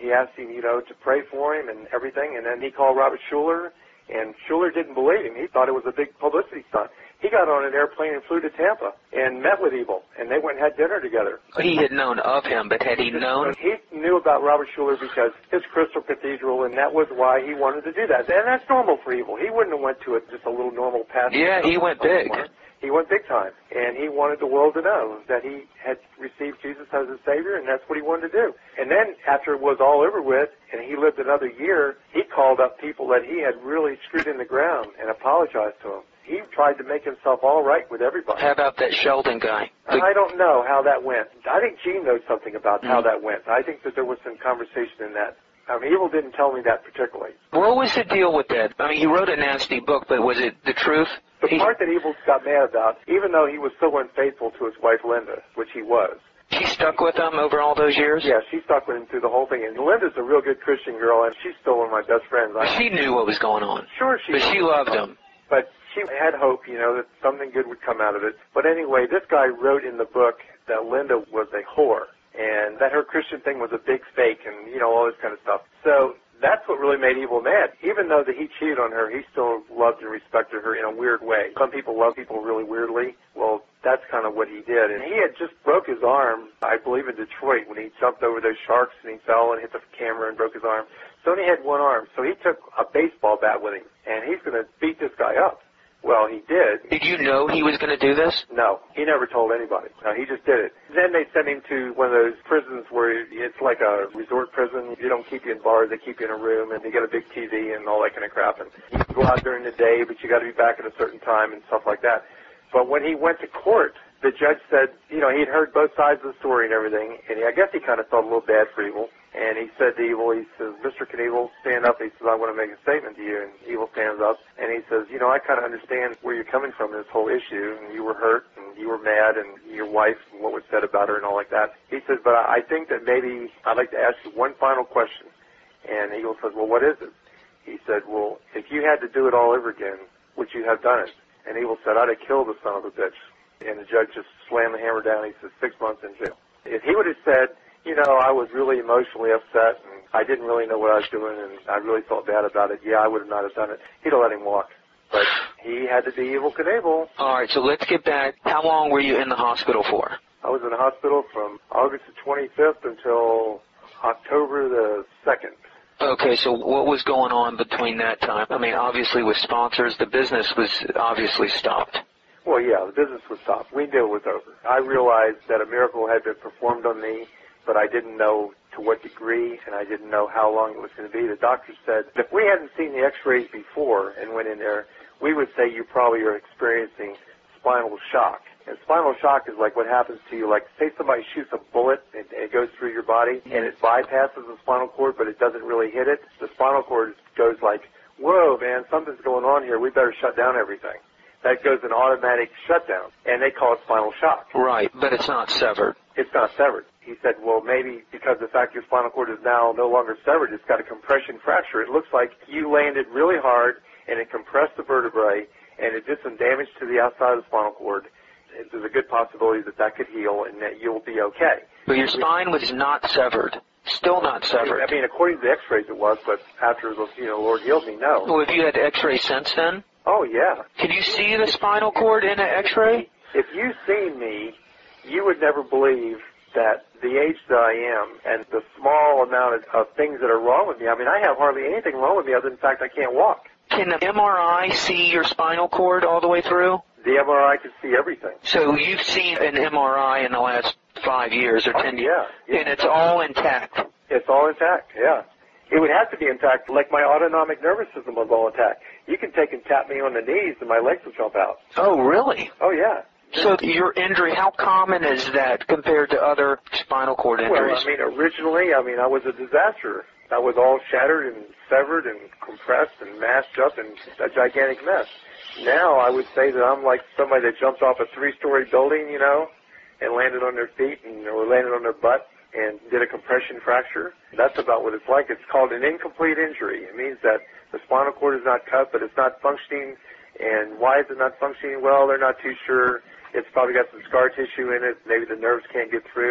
[SPEAKER 2] he asked him, you know, to pray for him and everything, and then he called Robert Schuller, and Schuller didn't believe him. He thought it was a big publicity stunt. He got on an airplane and flew to Tampa and met with Evil, and they went and had dinner together.
[SPEAKER 1] He had known of him, but had he known?
[SPEAKER 2] He knew about Robert Schuller because his Crystal Cathedral, and that was why he wanted to do that. And that's normal for Evil. He wouldn't have went to it just a little normal path.
[SPEAKER 1] Yeah, he went big.
[SPEAKER 2] He went big time, and he wanted the world to know that he had received Jesus as his Savior, and that's what he wanted to do. And then after it was all over with, and he lived another year, he called up people that he had really screwed in the ground and apologized to them. He tried to make himself all right with everybody.
[SPEAKER 1] How about that Sheldon guy? The...
[SPEAKER 2] I don't know how that went. I think Gene knows something about mm-hmm. how that went. I think that there was some conversation in that. I mean, Evil didn't tell me that particularly.
[SPEAKER 1] What was the deal with that? I mean, he wrote a nasty book, but was it the truth?
[SPEAKER 2] The
[SPEAKER 1] he...
[SPEAKER 2] part that Evil got mad about, even though he was so unfaithful to his wife Linda, which he was.
[SPEAKER 1] She stuck with him over all those years?
[SPEAKER 2] Yeah, she stuck with him through the whole thing. And Linda's a real good Christian girl, and she's still one of my best friends. I...
[SPEAKER 1] She knew what was going on.
[SPEAKER 2] Sure she
[SPEAKER 1] But she loved him.
[SPEAKER 2] But she had hope, you know, that something good would come out of it. But anyway, this guy wrote in the book that Linda was a whore and that her Christian thing was a big fake and, you know, all this kind of stuff. So that's what really made Evil mad. Even though that he cheated on her, he still loved and respected her in a weird way. Some people love people really weirdly. Well, that's kind of what he did. And he had just broke his arm, I believe in Detroit, when he jumped over those sharks and he fell and hit the camera and broke his arm. So he had one arm. So he took a baseball bat with him, and he's going to beat this guy up. Well, he did.
[SPEAKER 1] Did you know he was going to do this?
[SPEAKER 2] No, he never told anybody. No, he just did it. Then they sent him to one of those prisons where it's like a resort prison. They don't keep you in bars. They keep you in a room, and you get a big T V and all that kind of crap. And you can go out during the day, but you got to be back at a certain time and stuff like that. But when he went to court, the judge said, you know, he'd heard both sides of the story and everything, and he, I guess he kind of felt a little bad for Evil. And he said to Evil, he says, Mister Knievel, stand up. He says, I want to make a statement to you. And Evil stands up, and he says, you know, I kind of understand where you're coming from in this whole issue, and you were hurt, and you were mad, and your wife, and what was said about her, and all like that. He says, but I think that maybe I'd like to ask you one final question. And Evil says, well, what is it? He said, well, if you had to do it all over again, would you have done it? And Evil said, I'd have killed the son of a bitch. And the judge just slammed the hammer down. He says, six months in jail. If he would have said, you know, I was really emotionally upset, and I didn't really know what I was doing, and I really felt bad about it, yeah, I would have not have done it, he'd have let him walk. But he had to be Evil Knievel.
[SPEAKER 1] All right, so let's get back. How long were you in the hospital for?
[SPEAKER 2] I was in the hospital from August the twenty-fifth until October the second.
[SPEAKER 1] Okay, so what was going on between that time? I mean, obviously with sponsors, the business was obviously stopped.
[SPEAKER 2] Well, yeah, the business was stopped. We knew it was over. I realized that a miracle had been performed on me, but I didn't know to what degree, and I didn't know how long it was going to be. The doctor said if we hadn't seen the x-rays before and went in there, we would say you probably are experiencing spinal shock. And spinal shock is like what happens to you, like say somebody shoots a bullet and it goes through your body and it bypasses the spinal cord, but it doesn't really hit it. The spinal cord goes like, whoa, man, something's going on here. We better shut down everything. That goes an automatic shutdown, and they call it spinal shock.
[SPEAKER 1] Right, but it's not severed.
[SPEAKER 2] It's not severed. He said, well, maybe because the fact your spinal cord is now no longer severed, it's got a compression fracture. It looks like you landed really hard, and it compressed the vertebrae, and it did some damage to the outside of the spinal cord. There's a good possibility that that could heal and that you'll be okay.
[SPEAKER 1] But your spine was not severed. Still not severed.
[SPEAKER 2] I mean, according to the x-rays it was, but after the, you know, Lord healed me, no.
[SPEAKER 1] Well, have you had x-rays since then?
[SPEAKER 2] Oh, yeah.
[SPEAKER 1] Can you see the spinal cord in an x-ray?
[SPEAKER 2] If you've seen me, you would never believe that the age that I am and the small amount of, of things that are wrong with me, I mean, I have hardly anything wrong with me other than the fact I can't walk.
[SPEAKER 1] Can the M R I see your spinal cord all the way through?
[SPEAKER 2] The M R I can see everything.
[SPEAKER 1] So you've seen an M R I in the last five years or
[SPEAKER 2] oh,
[SPEAKER 1] ten
[SPEAKER 2] yeah,
[SPEAKER 1] years,
[SPEAKER 2] yeah.
[SPEAKER 1] And it's all intact?
[SPEAKER 2] It's all intact, yeah. It would have to be intact, like my autonomic nervous system was all intact. You can take and tap me on the knees and my legs will jump out.
[SPEAKER 1] Oh, really?
[SPEAKER 2] Oh, yeah.
[SPEAKER 1] So your injury, how common is that compared to other spinal cord injuries?
[SPEAKER 2] Well, I mean, originally, I mean, I was a disaster. I was all shattered and severed and compressed and mashed up and a gigantic mess. Now I would say that I'm like somebody that jumped off a three-story building, you know, and landed on their feet and or landed on their butt and did a compression fracture. That's about what it's like. It's called an incomplete injury. It means that the spinal cord is not cut, but it's not functioning. And why is it not functioning? Well, they're not too sure. It's probably got some scar tissue in it. Maybe the nerves can't get through.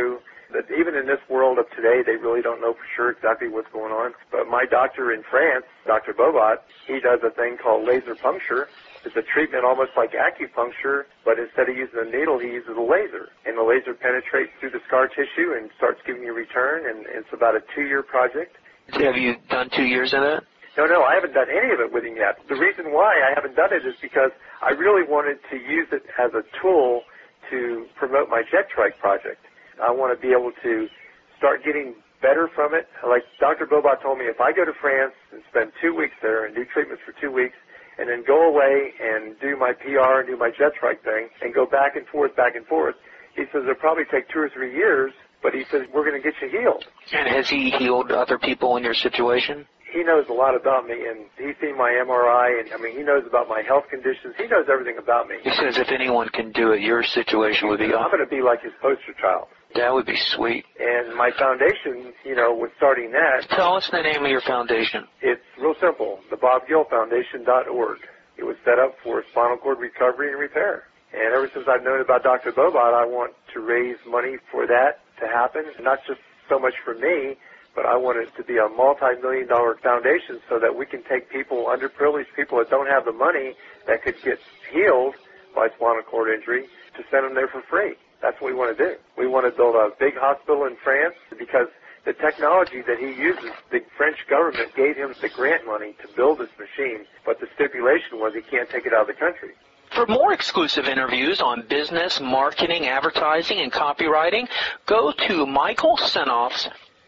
[SPEAKER 2] that even in this world of today, they really don't know for sure exactly what's going on. But my doctor in France, Doctor Bobat, he does a thing called laser puncture. It's a treatment almost like acupuncture, but instead of using a needle, he uses a laser. And the laser penetrates through the scar tissue and starts giving you return, and it's about a two-year project.
[SPEAKER 1] Have you done two years of that?
[SPEAKER 2] No, no, I haven't done any of it with him yet. The reason why I haven't done it is because I really wanted to use it as a tool to promote my Jet Trike project. I want to be able to start getting better from it. Like Doctor Bobat told me, if I go to France and spend two weeks there and do treatments for two weeks, and then go away and do my P R and do my Jet Trike thing and go back and forth, back and forth, he says it'll probably take two or three years, but he says we're going to get you healed.
[SPEAKER 1] And has he healed other people in your situation?
[SPEAKER 2] He knows a lot about me, and he's seen my M R I, and I mean, he knows about my health conditions. He knows everything about me.
[SPEAKER 1] He says if anyone can do it, your situation would be...
[SPEAKER 2] I'm going to be like his poster child.
[SPEAKER 1] That would be sweet.
[SPEAKER 2] And my foundation, you know, was starting that.
[SPEAKER 1] Tell us the name of your foundation.
[SPEAKER 2] It's real simple, the Bob Gill Foundation dot org. It was set up for spinal cord recovery and repair. And ever since I've known about Doctor Bobat, I want to raise money for that to happen, not just so much for me, but I want it to be a multi-million dollar foundation so that we can take people, underprivileged people that don't have the money that could get healed by spinal cord injury, to send them there for free. That's what we want to do. We want to build a big hospital in France because the technology that he uses, the French government gave him the grant money to build this machine, but the stipulation was he can't take it out of the country.
[SPEAKER 1] For more exclusive interviews on business, marketing, advertising, and copywriting, go to Michael Senoff's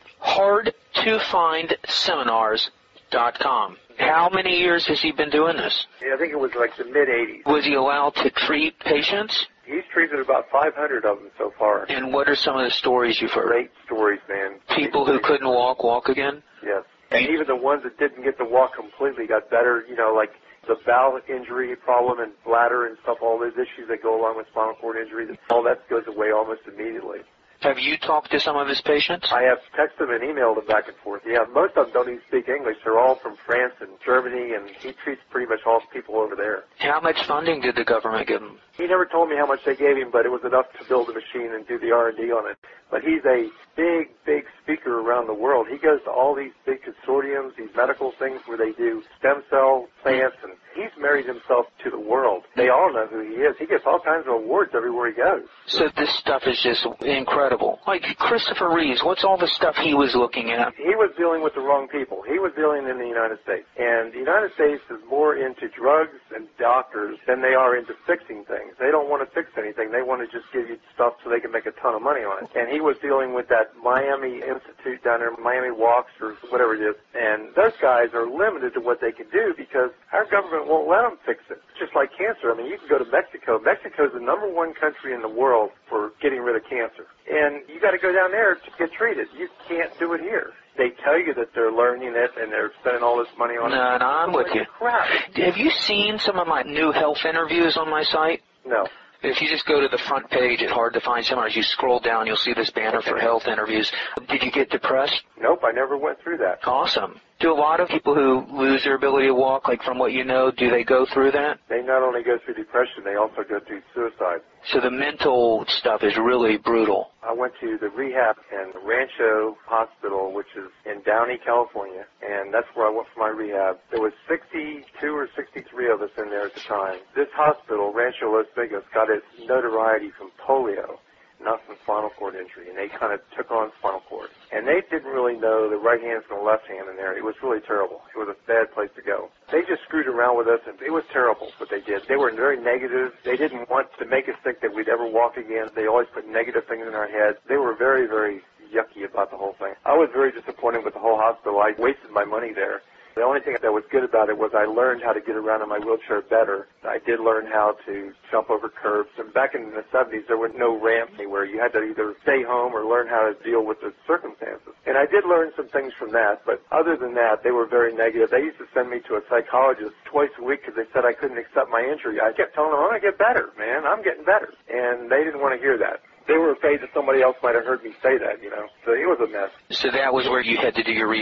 [SPEAKER 1] hard to find seminars dot com. How many years has he been doing this?
[SPEAKER 2] Yeah, I think it was like the mid-eighties.
[SPEAKER 1] Was he allowed to treat patients?
[SPEAKER 2] He's treated about five hundred of them so far.
[SPEAKER 1] And what are some of the stories you've heard?
[SPEAKER 2] Great stories, man.
[SPEAKER 1] People who couldn't walk, walk again?
[SPEAKER 2] Yes. And even the ones that didn't get to walk completely got better, you know, like the bowel injury problem and bladder and stuff, all those issues that go along with spinal cord injury, all that goes away almost immediately.
[SPEAKER 1] Have you talked to some of his patients?
[SPEAKER 2] I have texted and emailed them back and forth. Yeah, most of them don't even speak English. They're all from France and Germany, and he treats pretty much all people over there.
[SPEAKER 1] How much funding did the government give him?
[SPEAKER 2] He never told me how much they gave him, but it was enough to build the machine and do the R and D on it. But he's a big, big speaker around the world. He goes to all these big consortiums, these medical things where they do stem cell plants, and he's married himself to the world. They all know who he is. He gets all kinds of awards everywhere he goes.
[SPEAKER 1] So this stuff is just incredible. Like Christopher Reeves, what's all the stuff he was looking at?
[SPEAKER 2] He was dealing with the wrong people. He was dealing in the United States. And the United States is more into drugs and doctors than they are into fixing things. They don't want to fix anything. They want to just give you stuff so they can make a ton of money on it. And he was dealing with that Miami Institute down there, Miami Walks or whatever it is. And those guys are limited to what they can do because our government won't let them fix it. It's just like cancer. I mean, you can go to Mexico. Mexico is the number one country in the world for getting rid of cancer. And you got to go down there to get treated. You can't do it here. They tell you that they're learning it and they're spending all this money on
[SPEAKER 1] no,
[SPEAKER 2] it.
[SPEAKER 1] No, no, I'm with you.
[SPEAKER 2] Crap.
[SPEAKER 1] Have you seen some of my new health interviews on my site?
[SPEAKER 2] No.
[SPEAKER 1] If you just go to the front page at Hard to Find Seminars, you scroll down, you'll see this banner for health interviews. Did you get depressed?
[SPEAKER 2] Nope, I never went through that.
[SPEAKER 1] Awesome. Do a lot of people who lose their ability to walk, like from what you know, do they go through that?
[SPEAKER 2] They not only go through depression, they also go through suicide.
[SPEAKER 1] So the mental stuff is really brutal.
[SPEAKER 2] I went to the rehab in Rancho Hospital, which is in Downey, California, and that's where I went for my rehab. There was sixty-two or sixty-three of us in there at the time. This hospital, Rancho Los Vigos, got its notoriety from polio, not from spinal cord injury, and they kind of took on spinal cord. And they didn't really know the right hand from the left hand in there. It was really terrible. It was a bad place to go. They just screwed around with us, and it was terrible what they did. They were very negative. They didn't want to make us think that we'd ever walk again. They always put negative things in our heads. They were very, very yucky about the whole thing. I was very disappointed with the whole hospital. I wasted my money there. The only thing that was good about it was I learned how to get around in my wheelchair better. I did learn how to jump over curbs. And back in the seventies, there was no ramp anywhere. You had to either stay home or learn how to deal with the circumstances. And I did learn some things from that. But other than that, they were very negative. They used to send me to a psychologist twice a week because they said I couldn't accept my injury. I kept telling them, I'm going to get better, man. I'm getting better. And they didn't want to hear that. They were afraid that somebody else might have heard me say that, you know. So it was a mess.
[SPEAKER 1] So that was where you had to do your rehab?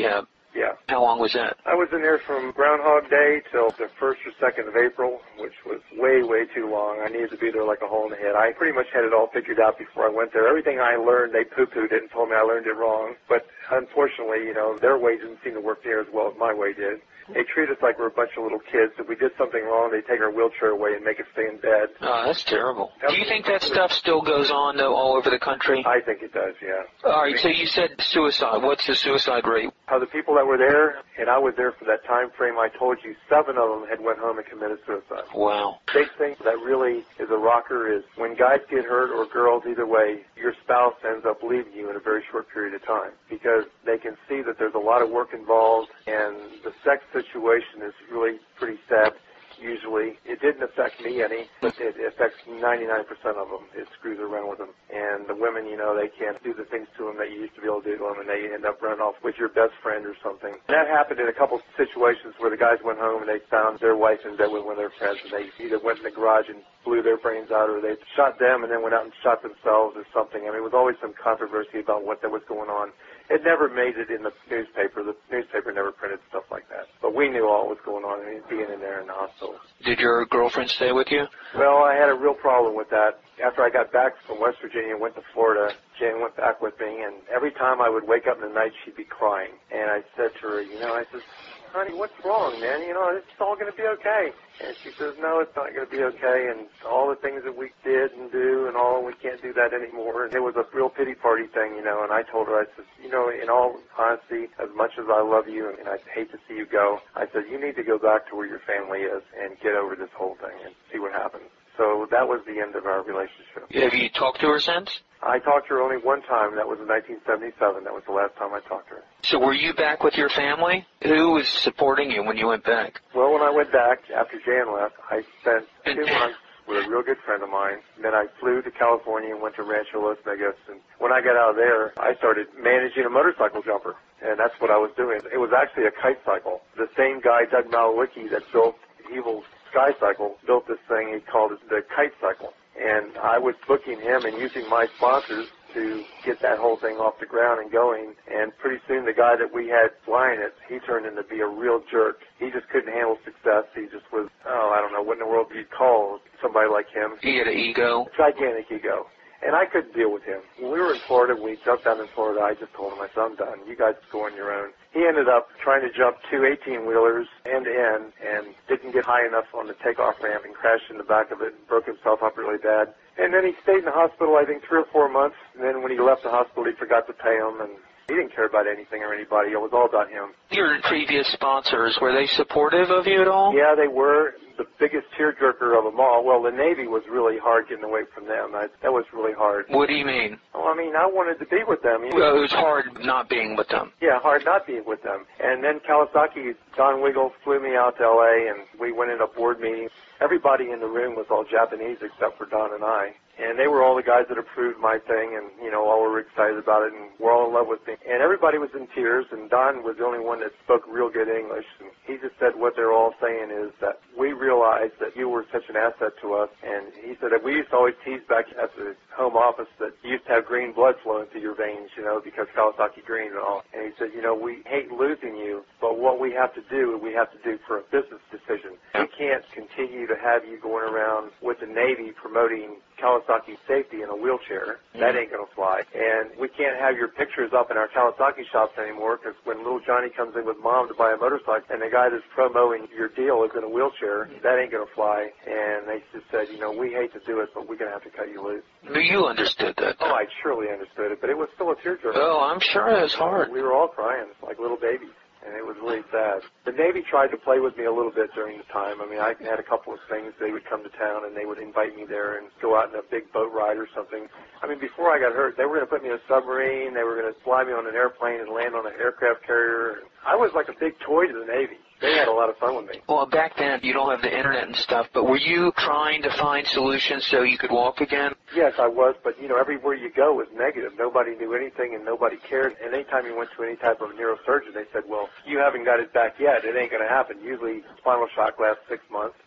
[SPEAKER 2] Yeah.
[SPEAKER 1] How long was that?
[SPEAKER 2] I was in there from Groundhog Day till the first or second of April, which was way, way too long. I needed to be there like a hole in the head. I pretty much had it all figured out before I went there. Everything I learned, they poo-pooed it and told me I learned it wrong. But unfortunately, you know, their way didn't seem to work near as well as my way did. They treat us like we're a bunch of little kids. If we did something wrong, they take our wheelchair away and make us stay in bed.
[SPEAKER 1] Oh, that's terrible. Do you think that stuff still goes on, though, all over the country?
[SPEAKER 2] I think it does, yeah.
[SPEAKER 1] All right, so you said suicide. What's the suicide rate?
[SPEAKER 2] How the people that were there, and I was there for that time frame I told you, seven of them had went home and committed suicide.
[SPEAKER 1] Wow.
[SPEAKER 2] Big thing that really is a rocker is when guys get hurt, or girls, either way, your spouse ends up leaving you in a very short period of time because they can see that there's a lot of work involved, and the sex situation is really pretty sad. Usually, it didn't affect me any, but it affects ninety-nine percent of them. It screws around with them. And the women, you know, they can't do the things to them that you used to be able to do to them, and they end up running off with your best friend or something. And that happened in a couple situations where the guys went home and they found their wife in bed with one of their friends, and they either went in the garage and blew their brains out, or they shot them and then went out and shot themselves or something. I mean, it was always some controversy about what that was going on. It never made it in the newspaper. The newspaper never printed stuff like that. But we knew all what was going on, being in there in the hospital.
[SPEAKER 1] Did your girlfriend stay with you?
[SPEAKER 2] Well, I had a real problem with that. After I got back from West Virginia and went to Florida, Jan went back with me, and every time I would wake up in the night, she'd be crying. And I said to her, you know, I said, honey, what's wrong, man? You know, it's all going to be okay. And she says, no, it's not going to be okay. And all the things that we did and do and all, we can't do that anymore. And it was a real pity party thing, you know. And I told her, I said, you know, in all honesty, as much as I love you and I'd hate to see you go, I said, you need to go back to where your family is and get over this whole thing and see what happens. So that was the end of our relationship.
[SPEAKER 1] Have you talked to her since?
[SPEAKER 2] I talked to her only one time. That was in nineteen seventy-seven. That was the last time I talked to her.
[SPEAKER 1] So were you back with your family? Who was supporting you when you went back?
[SPEAKER 2] Well, when I went back after Jan left, I spent two months with a real good friend of mine. And then I flew to California and went to Rancho Los Vegas. And when I got out of there, I started managing a motorcycle jumper. And that's what I was doing. It was actually a kite cycle. The same guy, Doug Malowicki, that built Evil Sky Cycle, built this thing. He called it the kite cycle. And I was booking him and using my sponsors to get that whole thing off the ground and going. And pretty soon the guy that we had flying it, he turned into be a real jerk. He just couldn't handle success. He just was, oh, I don't know what in the world you'd call somebody like him.
[SPEAKER 1] He had an ego.
[SPEAKER 2] Gigantic ego. And I couldn't deal with him. When we were in Florida, when we jumped down in Florida, I just told him, I said, I'm done. You guys go on your own. He ended up trying to jump two eighteen-wheelers end to end and didn't get high enough on the takeoff ramp and crashed in the back of it and broke himself up really bad. And then he stayed in the hospital, I think, three or four months. And then when he left the hospital, he forgot to pay him, and he didn't care about anything or anybody. It was all about him.
[SPEAKER 1] Your previous sponsors, were they supportive of you at all?
[SPEAKER 2] Yeah, they were. The biggest tearjerker of them all. Well, the Navy was really hard getting away from them. I, that was really hard.
[SPEAKER 1] What do you mean?
[SPEAKER 2] Well, I mean, I wanted to be with them. You know?
[SPEAKER 1] Well, it was hard not being with them.
[SPEAKER 2] Yeah, hard not being with them. And then Kawasaki, Don Wiggle flew me out to L A, and we went in a board meeting. Everybody in the room was all Japanese except for Don and I. And they were all the guys that approved my thing, and, you know, all were excited about it, and were all in love with me. And everybody was in tears, and Don was the only one that spoke real good English. And he just said what they're all saying is that we realized that you were such an asset to us. And he said that we used to always tease back at the home office that you used to have green blood flowing through your veins, you know, because Kawasaki green and all. And he said, you know, we hate losing you, but what we have to do, we have to do for a business decision. We can't continue to have you going around with the Navy promoting Kawasaki safety in a wheelchair. That ain't going to fly. And we can't have your pictures up in our Kawasaki shops anymore, because when little Johnny comes in with mom to buy a motorcycle and the guy that's promoting your deal is in a wheelchair, that ain't going to fly. And they just said, you know, we hate to do it, but we're going to have to cut you loose.
[SPEAKER 1] But you understood that.
[SPEAKER 2] Oh, I surely understood it, but it was still a tearjerker.
[SPEAKER 1] Oh, I'm sure it was hard.
[SPEAKER 2] We were all crying like little babies. And it was really sad. The Navy tried to play with me a little bit during the time. I mean, I had a couple of things. They would come to town and they would invite me there and go out in a big boat ride or something. I mean, before I got hurt, they were going to put me in a submarine. They were going to fly me on an airplane and land on an aircraft carrier. I was like a big toy to the Navy. They had a lot of fun with me.
[SPEAKER 1] Well, back then, you don't have the internet and stuff, but were you trying to find solutions so you could walk again?
[SPEAKER 2] Yes, I was, but, you know, everywhere you go was negative. Nobody knew anything and nobody cared. And anytime you went to any type of neurosurgeon, they said, well, you haven't got it back yet. It ain't going to happen. Usually, spinal shock lasts six months.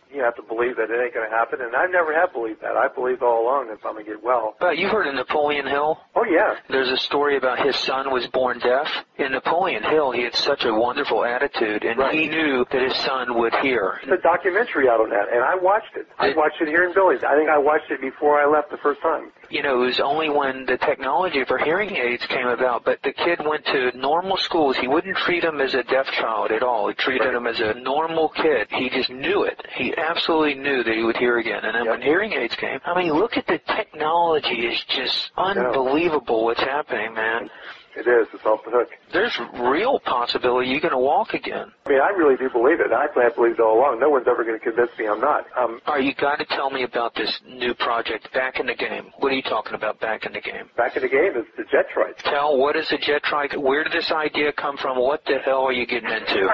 [SPEAKER 2] you have to believe that it ain't going to happen, and I never have believed that. I believed all along that I'm going to get well.
[SPEAKER 1] But you've heard of Napoleon Hill?
[SPEAKER 2] Oh, yeah.
[SPEAKER 1] There's a story about his son was born deaf. In Napoleon Hill, he had such a wonderful attitude, and
[SPEAKER 2] right.
[SPEAKER 1] he knew that his son would hear.
[SPEAKER 2] There's a documentary out on that, and I watched it. I watched it here in Billings. I think I watched it before I left the first time.
[SPEAKER 1] You know, it was only when the technology for hearing aids came about, but the kid went to normal schools. He wouldn't treat him as a deaf child at all. He treated
[SPEAKER 2] right.
[SPEAKER 1] him as a normal kid. He just knew it. He absolutely knew that he would hear again. And then
[SPEAKER 2] yep.
[SPEAKER 1] when hearing aids came, I mean, look at the technology. It's just unbelievable what's happening, man.
[SPEAKER 2] It is. It's off the hook.
[SPEAKER 1] There's real possibility you're going to walk again.
[SPEAKER 2] I mean, I really do believe it. I have believed it all along. No one's ever going to convince me I'm not. Um,
[SPEAKER 1] All right, you got to tell me about this new project, Back in the Game. What are you talking about, Back in the Game?
[SPEAKER 2] Back in the Game is the jet trike.
[SPEAKER 1] Tell, what is a jet trike? Where did this idea come from? What the hell are you getting into?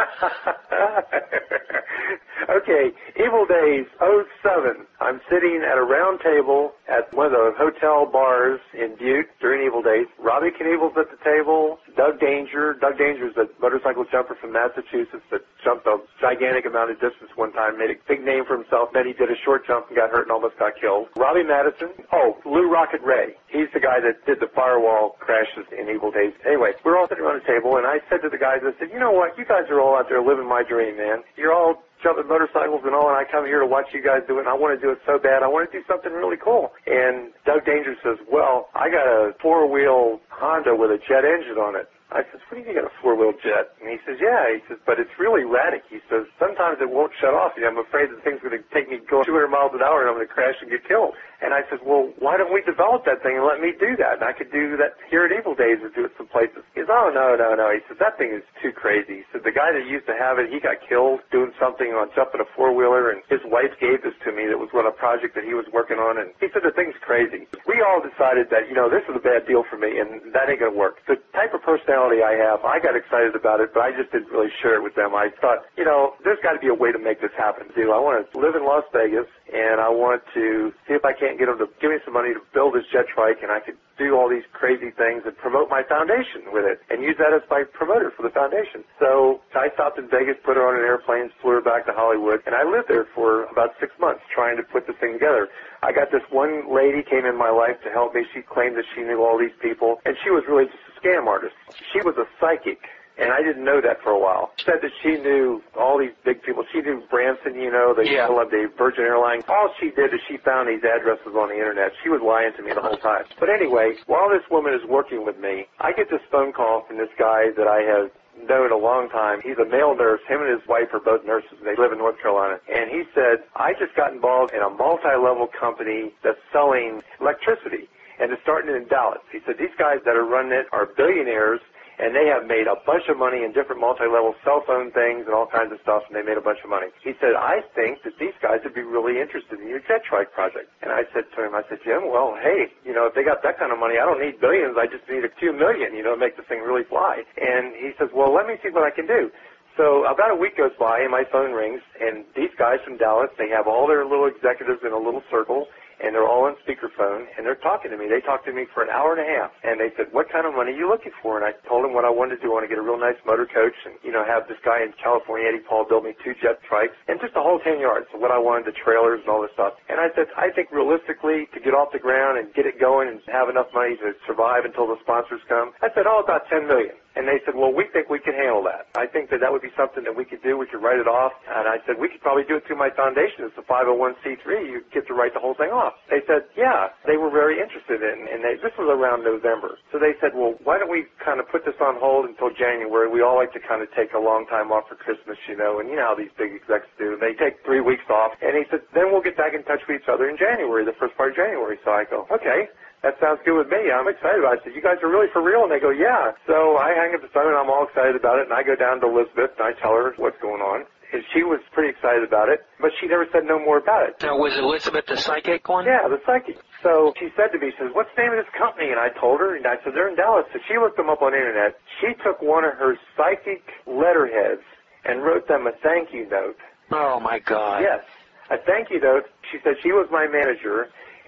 [SPEAKER 2] Okay, Evil Days oh seven. I'm sitting at a round table at one of the hotel bars in Butte during Evil Days. Robbie Knievel's at the table. Doug Danger. Doug Danger is a motorcycle jumper from Massachusetts that jumped a gigantic amount of distance one time, made a big name for himself. Then he did a short jump and got hurt and almost got killed. Robbie Madison. Oh, Lou Rocket Ray. He's the guy that did the firewall crashes in Evil Days. Anyway, we're all sitting around the table, and I said to the guys, I said, you know what? You guys are all out there living my dream, man. You're all jumping motorcycles and all, and I come here to watch you guys do it, and I want to do it so bad. I want to do something really cool. And Doug Danger says, well, I got a four-wheel Honda with a jet engine on it. I says, what do you mean you got a four-wheel jet? And he says, yeah. He says, but it's really erratic. He says, sometimes it won't shut off. I'm afraid the thing's going to take me going two hundred miles an hour and I'm going to crash and get killed. And I said, well, why don't we develop that thing and let me do that? And I could do that here at Evil Days or do it some places. He says, oh, no, no, no. He says, that thing is too crazy. He said, the guy that used to have it, he got killed doing something on jumping a four-wheeler, and his wife gave this to me that was on a project that he was working on, and he said, the thing's crazy. We all decided that, you know, this is a bad deal for me, and that ain't going to work. The type of personality I have, I got excited about it, but I just didn't really share it with them. I thought, you know, there's got to be a way to make this happen. Dude, I want to live in Las Vegas, and I want to see if I can't get them to give me some money to build this jet trike, and I could do all these crazy things and promote my foundation with it and use that as my promoter for the foundation. So I stopped in Vegas, put her on an airplane, flew her back to Hollywood, and I lived there for about six months trying to put this thing together. I got this one lady came in my life to help me. She claimed that she knew all these people, and she was really just a scam artist. She was a psychic. And I didn't know that for a while. She said that she knew all these big people. She knew Branson, you know, the
[SPEAKER 1] yeah.
[SPEAKER 2] of the Virgin Airlines. All she did is she found these addresses on the Internet. She was lying to me the whole time. But anyway, while this woman is working with me, I get this phone call from this guy that I have known a long time. He's a male nurse. Him and his wife are both nurses, and they live in North Carolina. And he said, I just got involved in a multi-level company that's selling electricity, and it's starting in Dallas. He said, these guys that are running it are billionaires, and they have made a bunch of money in different multi-level cell phone things and all kinds of stuff, and they made a bunch of money. He said, I think that these guys would be really interested in your jet trike project. And I said to him, I said, Jim, well, hey, you know, if they got that kind of money, I don't need billions. I just need a few million, you know, to make this thing really fly. And he says, well, let me see what I can do. So about a week goes by, and my phone rings, and these guys from Dallas, they have all their little executives in a little circle, and they're all on speakerphone, and they're talking to me. They talked to me for an hour and a half, and they said, what kind of money are you looking for? And I told them what I wanted to do. I want to get a real nice motor coach and, you know, have this guy in California, Eddie Paul, build me two jet trikes, and just a whole ten yards of what I wanted, the trailers and all this stuff. And I said, I think realistically, to get off the ground and get it going and have enough money to survive until the sponsors come, I said, oh, about ten million dollars. And they said, well, we think we can handle that. I think that that would be something that we could do. We could write it off. And I said, we could probably do it through my foundation. It's a five oh one c three. You get to write the whole thing off. They said, yeah. They were very interested in, and they, this was around November. So they said, well, why don't we kind of put this on hold until January? We all like to kind of take a long time off for Christmas, you know, and you know how these big execs do. They take three weeks off. And he said, then we'll get back in touch with each other in January, the first part of January. So I go, okay. That sounds good with me. I'm excited about it. I said, you guys are really for real? And they go, yeah. So I hang up the phone, and I'm all excited about it, and I go down to Elizabeth, and I tell her what's going on. And she was pretty excited about it, but she never said no more about it.
[SPEAKER 1] Now, was Elizabeth the psychic one?
[SPEAKER 2] Yeah, the psychic. So she said to me, she says, what's the name of this company? And I told her, and I said, they're in Dallas. So she looked them up on the Internet. She took one of her psychic letterheads and wrote them a thank you note.
[SPEAKER 1] Oh, my God.
[SPEAKER 2] Yes, a thank you note. She said she was my manager,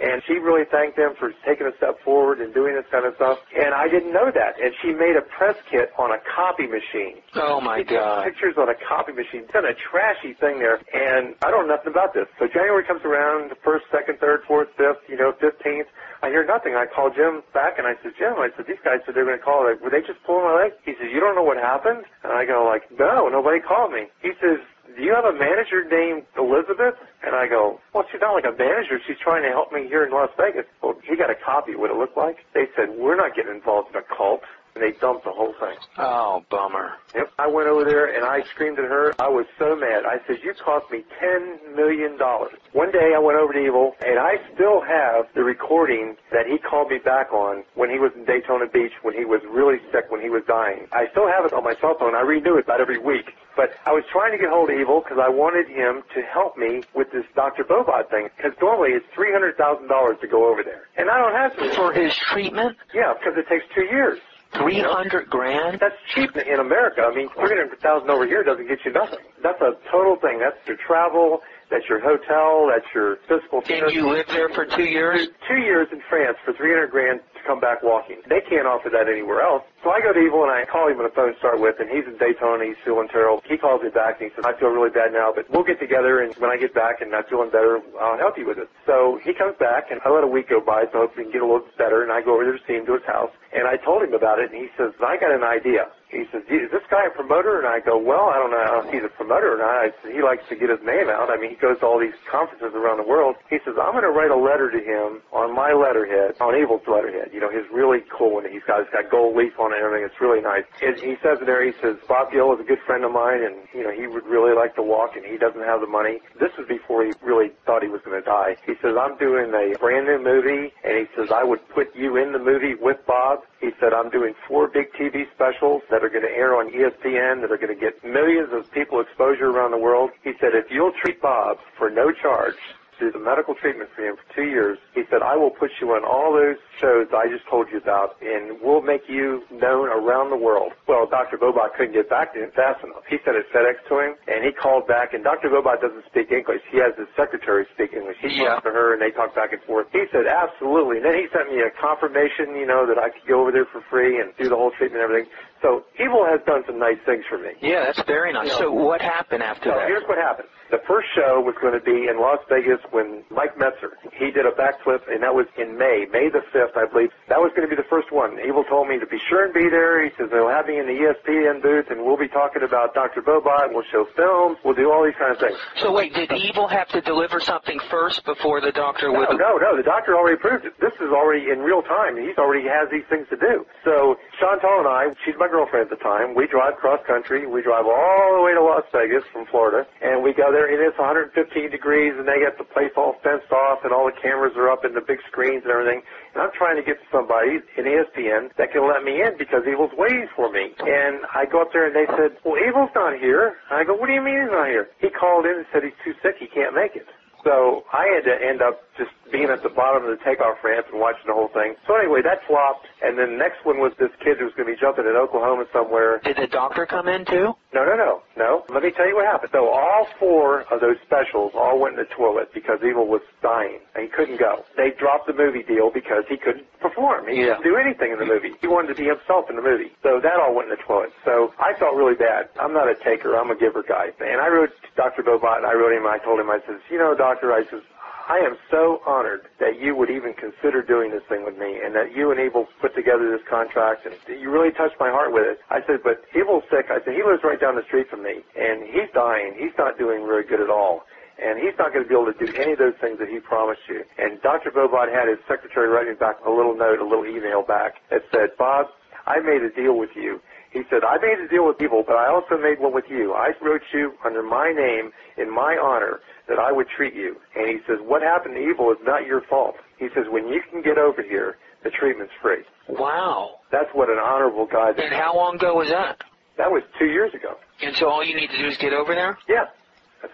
[SPEAKER 2] and she really thanked them for taking a step forward and doing this kind of stuff. And I didn't know that. And she made a press kit on a copy machine.
[SPEAKER 1] Oh, my
[SPEAKER 2] she
[SPEAKER 1] God.
[SPEAKER 2] Took pictures on a copy machine. Done a trashy thing there, and I don't know nothing about this. So January comes around, the first, second, third, fourth, fifth, you know, fifteenth. I hear nothing. I call Jim back, and I said, Jim, I said, these guys said they were going to call. Like, were they just pulling my leg? He says, you don't know what happened? And I go, like, no, nobody called me. He says, do you have a manager named Elizabeth? And I go, well, she's not like a manager. She's trying to help me here in Las Vegas. Well, he got a copy of what it looked like. They said, we're not getting involved in a cult. And they dumped the whole thing.
[SPEAKER 1] Oh, bummer.
[SPEAKER 2] Yep. I went over there, and I screamed at her. I was so mad. I said, you cost me ten million dollars. One day, I went over to Evil, and I still have the recording that he called me back on when he was in Daytona Beach, when he was really sick, when he was dying. I still have it on my cell phone. I renew it about every week. But I was trying to get hold of Evil because I wanted him to help me with this Doctor Bobot thing, because normally it's three hundred thousand dollars to go over there. And I don't have to.
[SPEAKER 1] For his treatment?
[SPEAKER 2] Yeah, because it takes two years.
[SPEAKER 1] Three hundred grand?
[SPEAKER 2] That's cheap in America. I mean, three hundred thousand over here doesn't get you nothing. That's a total thing. That's your travel. That's your hotel. That's your physical.
[SPEAKER 1] And you lived there for two years?
[SPEAKER 2] Two years in France for three hundred grand to come back walking. They can't offer that anywhere else. So I go to Evil and I call him on the phone to start with, and he's in Daytona. He's feeling terrible. He calls me back and he says, I feel really bad now, but we'll get together, and when I get back and I'm feeling better, I'll help you with it. So he comes back, and I let a week go by so hopefully he can get a little bit better, and I go over there to see him to his house. And I told him about it, and he says, I got an idea. He says, is this guy a promoter? And I go, well, I don't know if he's a promoter or not. I said, he likes to get his name out. I mean, he goes to all these conferences around the world. He says, I'm going to write a letter to him on my letterhead, on Evil's letterhead. You know, his really cool one. He's got, he's got gold leaf on it and everything. It's really nice. And he says in there, he says, Bob Gill is a good friend of mine, and, you know, he would really like to walk, and he doesn't have the money. This was before he really thought he was going to die. He says, I'm doing a brand new movie, and he says, I would put you in the movie with Bob. He said, I'm doing four big T V specials that are going to air on E S P N that are going to get millions of people exposure around the world. He said, if you'll treat Bob for no charge, do the medical treatment for him for two years, he said, I will put you on all those shows I just told you about, and we'll make you known around the world. Well, Doctor Bobot couldn't get back to him fast enough. He sent his FedEx to him, and he called back, and Doctor Bobot doesn't speak English. He has his secretary speak English. He
[SPEAKER 1] yeah.
[SPEAKER 2] talks to her, and they talk back and forth. He said, absolutely. And then he sent me a confirmation, you know, that I could go over there for free and do the whole treatment and everything. So Evil has done some nice things for me.
[SPEAKER 1] Yeah, that's very nice. You know, so what happened after
[SPEAKER 2] so
[SPEAKER 1] that?
[SPEAKER 2] Here's what happened. The first show was going to be in Las Vegas when Mike Metzer, he did a backflip, and that was in May, May the fifth, I believe. That was going to be the first one. Evil told me to be sure and be there. He says, they'll have me in the E S P N booth, and we'll be talking about Doctor Bobot, and we'll show films. We'll do all these kind of things. So
[SPEAKER 1] wait, did Evil have to deliver something first before the doctor
[SPEAKER 2] no,
[SPEAKER 1] would...
[SPEAKER 2] No, no, the doctor already approved it. This is already in real time. He's already has these things to do. So Chantal and I, she's my girlfriend at the time, we drive cross-country. We drive all the way to Las Vegas from Florida, and we go there, and it's one hundred fifteen degrees, and they got the place all fenced off, and all the cameras are up, and the big screens and everything. And I'm trying to get to somebody in E S P N that can let me in because Evil's waiting for me. And I go up there, and they said, well, Evil's not here. And I go, what do you mean he's not here? He called in and said he's too sick. He can't make it. So I had to end up just being at the bottom of the takeoff ramp and watching the whole thing. So anyway, that flopped. And then the next one was this kid who was going to be jumping in Oklahoma somewhere.
[SPEAKER 1] Did the doctor come in too?
[SPEAKER 2] No, no, no, no. Let me tell you what happened. So all four of those specials all went in the toilet because Evil was dying and he couldn't go. They dropped the movie deal because he couldn't perform. He
[SPEAKER 1] yeah.
[SPEAKER 2] couldn't do anything in the movie. He wanted to be himself in the movie. So that all went in the toilet. So I felt really bad. I'm not a taker. I'm a giver guy. And I wrote to Doctor Bobot, and I wrote him, I told him, I said, you know, doctor, I said, I am so honored that you would even consider doing this thing with me and that you and Evil put together this contract, and you really touched my heart with it. I said, but Evil's sick. I said, he lives right down the street from me, and he's dying. He's not doing very good at all. And he's not going to be able to do any of those things that he promised you. And Doctor Bobot had his secretary write me back a little note, a little email back that said, Bob, I made a deal with you. He said, I made a deal with Evil, but I also made one with you. I wrote you under my name in my honor that I would treat you. And he says, what happened to Evil is not your fault. He says, when you can get over here, the treatment's free.
[SPEAKER 1] Wow.
[SPEAKER 2] That's what an honorable guy did.
[SPEAKER 1] And how long ago was that?
[SPEAKER 2] That was two years ago.
[SPEAKER 1] And so all you need to do is get over there?
[SPEAKER 2] Yeah, that's it.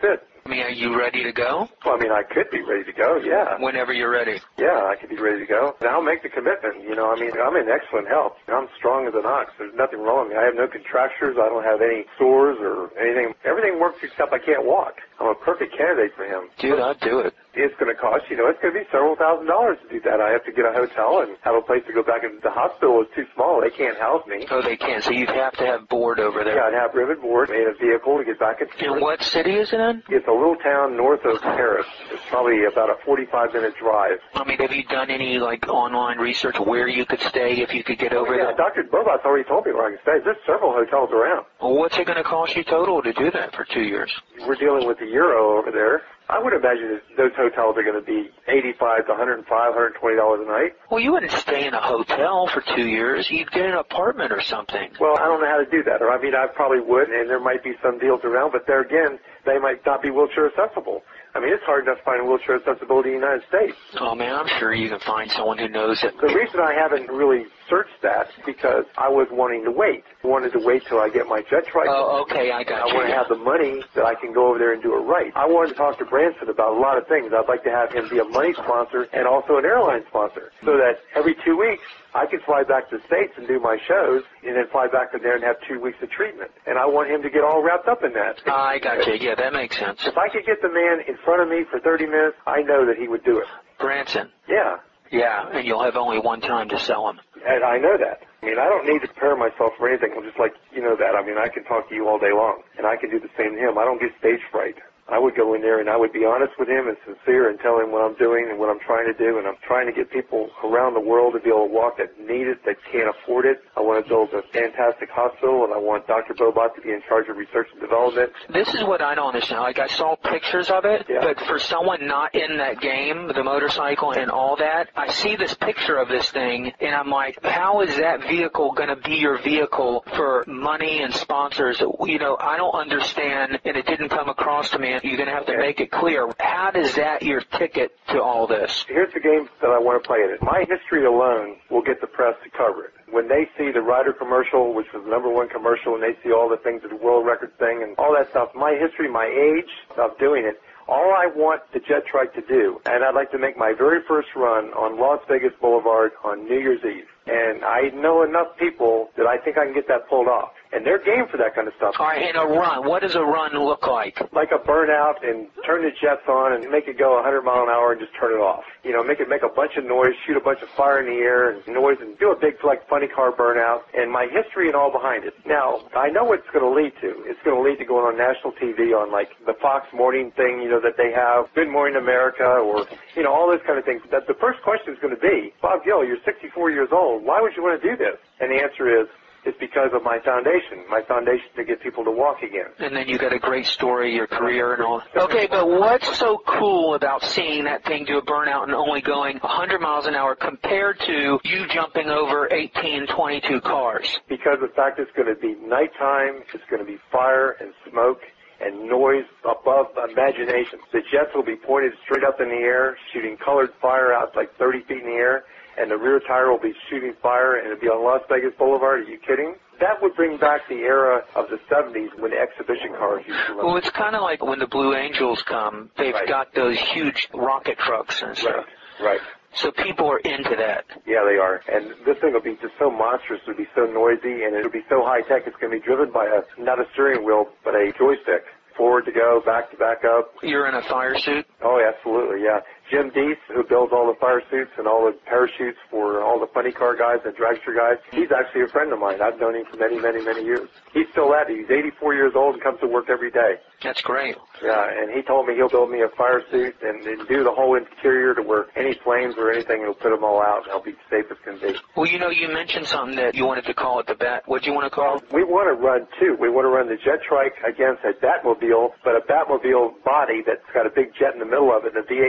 [SPEAKER 1] I mean, are you ready to go?
[SPEAKER 2] Well, I mean, I could be ready to go, yeah.
[SPEAKER 1] Whenever you're ready.
[SPEAKER 2] Yeah, I could be ready to go. And I'll make the commitment. You know, I mean, I'm in excellent health. I'm strong as an ox. There's nothing wrong with me. I have no contractures. I don't have any sores or anything. Everything works except I can't walk. I'm a perfect candidate for him.
[SPEAKER 1] Dude, I'd do it.
[SPEAKER 2] It's going to cost, you know, it's going to be several thousand dollars to do that. I have to get a hotel and have a place to go back. And the hospital is too small. They can't house me.
[SPEAKER 1] Oh, they can't. So you'd have to have board over there.
[SPEAKER 2] Yeah, I'd have rivet board and a vehicle to get back and forth.
[SPEAKER 1] And what city is it in?
[SPEAKER 2] It's a little town north of Paris. It's probably about a forty-five minute drive.
[SPEAKER 1] I mean, have you done any, like, online research where you could stay if you could get over
[SPEAKER 2] oh, yeah,
[SPEAKER 1] there?
[SPEAKER 2] Doctor Bobot's already told me where I can stay. There's several hotels around.
[SPEAKER 1] Well, what's it going to cost you total to do that for two years?
[SPEAKER 2] We're dealing with the euro over there. I would imagine that those hotels are going to be eighty-five to one hundred five, one hundred twenty dollars a night.
[SPEAKER 1] Well, you wouldn't stay in a hotel for two years. You'd get an apartment or something.
[SPEAKER 2] Well, I don't know how to do that. Or, I mean, I probably would, and there might be some deals around, but there again, they might not be wheelchair accessible. I mean, it's hard enough to find wheelchair accessibility in the United States.
[SPEAKER 1] Oh, man, I'm sure you can find someone who knows it.
[SPEAKER 2] The reason I haven't really searched that is because I was wanting to wait. I wanted to wait till I get my jet trike.
[SPEAKER 1] Oh, okay, I got
[SPEAKER 2] I
[SPEAKER 1] you.
[SPEAKER 2] I want to have the money that I can go over there and do it right. I wanted to talk to Branson about a lot of things. I'd like to have him be a money sponsor and also an airline sponsor so that every two weeks I can fly back to the States and do my shows and then fly back to there and have two weeks of treatment. And I want him to get all wrapped up in that.
[SPEAKER 1] I got you. Yeah, that makes sense.
[SPEAKER 2] If I could get the man in front of me for thirty minutes, I know that he would do it.
[SPEAKER 1] Branson.
[SPEAKER 2] Yeah.
[SPEAKER 1] Yeah, and you'll have only one time to sell him.
[SPEAKER 2] And I know that. I mean, I don't need to prepare myself for anything. I'm just like, you know that. I mean, I can talk to you all day long, and I can do the same to him. I don't get stage fright. I would go in there and I would be honest with him and sincere and tell him what I'm doing and what I'm trying to do. And I'm trying to get people around the world to be able to walk that need it, that can't afford it. I want to build a fantastic hospital, and I want Doctor Bobot to be in charge of research and development.
[SPEAKER 1] This is what I don't understand. Like, I saw pictures of it,
[SPEAKER 2] yeah.
[SPEAKER 1] but for someone not in that game, the motorcycle and all that, I see this picture of this thing, and I'm like, how is that vehicle going to be your vehicle for money and sponsors? You know, I don't understand, and it didn't come across to me. You're going to have to
[SPEAKER 2] okay.
[SPEAKER 1] make it clear. How is that your ticket to all this?
[SPEAKER 2] Here's the game that I want to play in it. My history alone will get the press to cover it. When they see the Ryder commercial, which was the number one commercial, and they see all the things, the world record thing and all that stuff, my history, my age of doing it, all I want the jet trike to do, and I'd like to make my very first run on Las Vegas Boulevard on New Year's Eve. And I know enough people that I think I can get that pulled off. And they're game for that kind of stuff.
[SPEAKER 1] All right, and a run. What does a run look like?
[SPEAKER 2] Like a burnout, and turn the jets on and make it go one hundred mile an hour and just turn it off. You know, make it make a bunch of noise, shoot a bunch of fire in the air and noise, and do a big, like, funny car burnout, and my history and all behind it. Now, I know what it's going to lead to. It's going to lead to going on national T V on, like, the Fox morning thing, you know, that they have, Good Morning America, or, you know, all those kind of things. That the first question is going to be, Bob Gill, you're sixty-four years old. Why would you want to do this? And the answer is, it's because of my foundation, my foundation to get people to walk again. And
[SPEAKER 1] then you got a great story, your career and all. Okay, but what's so cool about seeing that thing do a burnout and only going one hundred miles an hour compared to you jumping over eighteen, twenty-two cars?
[SPEAKER 2] Because the fact it's going to be nighttime, it's going to be fire and smoke and noise above imagination. The jets will be pointed straight up in the air, shooting colored fire out like thirty feet in the air. And the rear tire will be shooting fire, and it'll be on Las Vegas Boulevard. Are you kidding? That would bring back the era of the seventies when the exhibition cars used to run.
[SPEAKER 1] Well, it's kind of like when the Blue Angels come. They've
[SPEAKER 2] right.
[SPEAKER 1] got those huge rocket trucks and stuff.
[SPEAKER 2] Right, right.
[SPEAKER 1] So people are into that.
[SPEAKER 2] Yeah, they are. And this thing will be just so monstrous. It'll be so noisy, and it'll be so high-tech. It's going to be driven by a not a steering wheel, but a joystick. Forward to go, back to back up.
[SPEAKER 1] You're in a fire suit?
[SPEAKER 2] Oh, absolutely, yeah. Jim Deese, who builds all the fire suits and all the parachutes for all the funny car guys and dragster guys, he's actually a friend of mine. I've known him for many, many, many years. He's still at it. He's eighty-four years old and comes to work every day.
[SPEAKER 1] That's great.
[SPEAKER 2] Yeah, and he told me he'll build me a fire suit and, and do the whole interior to where any flames or anything, he'll put them all out and I'll be safe as can be.
[SPEAKER 1] Well, you know, you mentioned something that you wanted to call it the Bat. What do you want to call it?
[SPEAKER 2] We want to run, too. We want to run the jet trike against a Batmobile, but a Batmobile body that's got a big jet in the middle of it and a V eight in the front.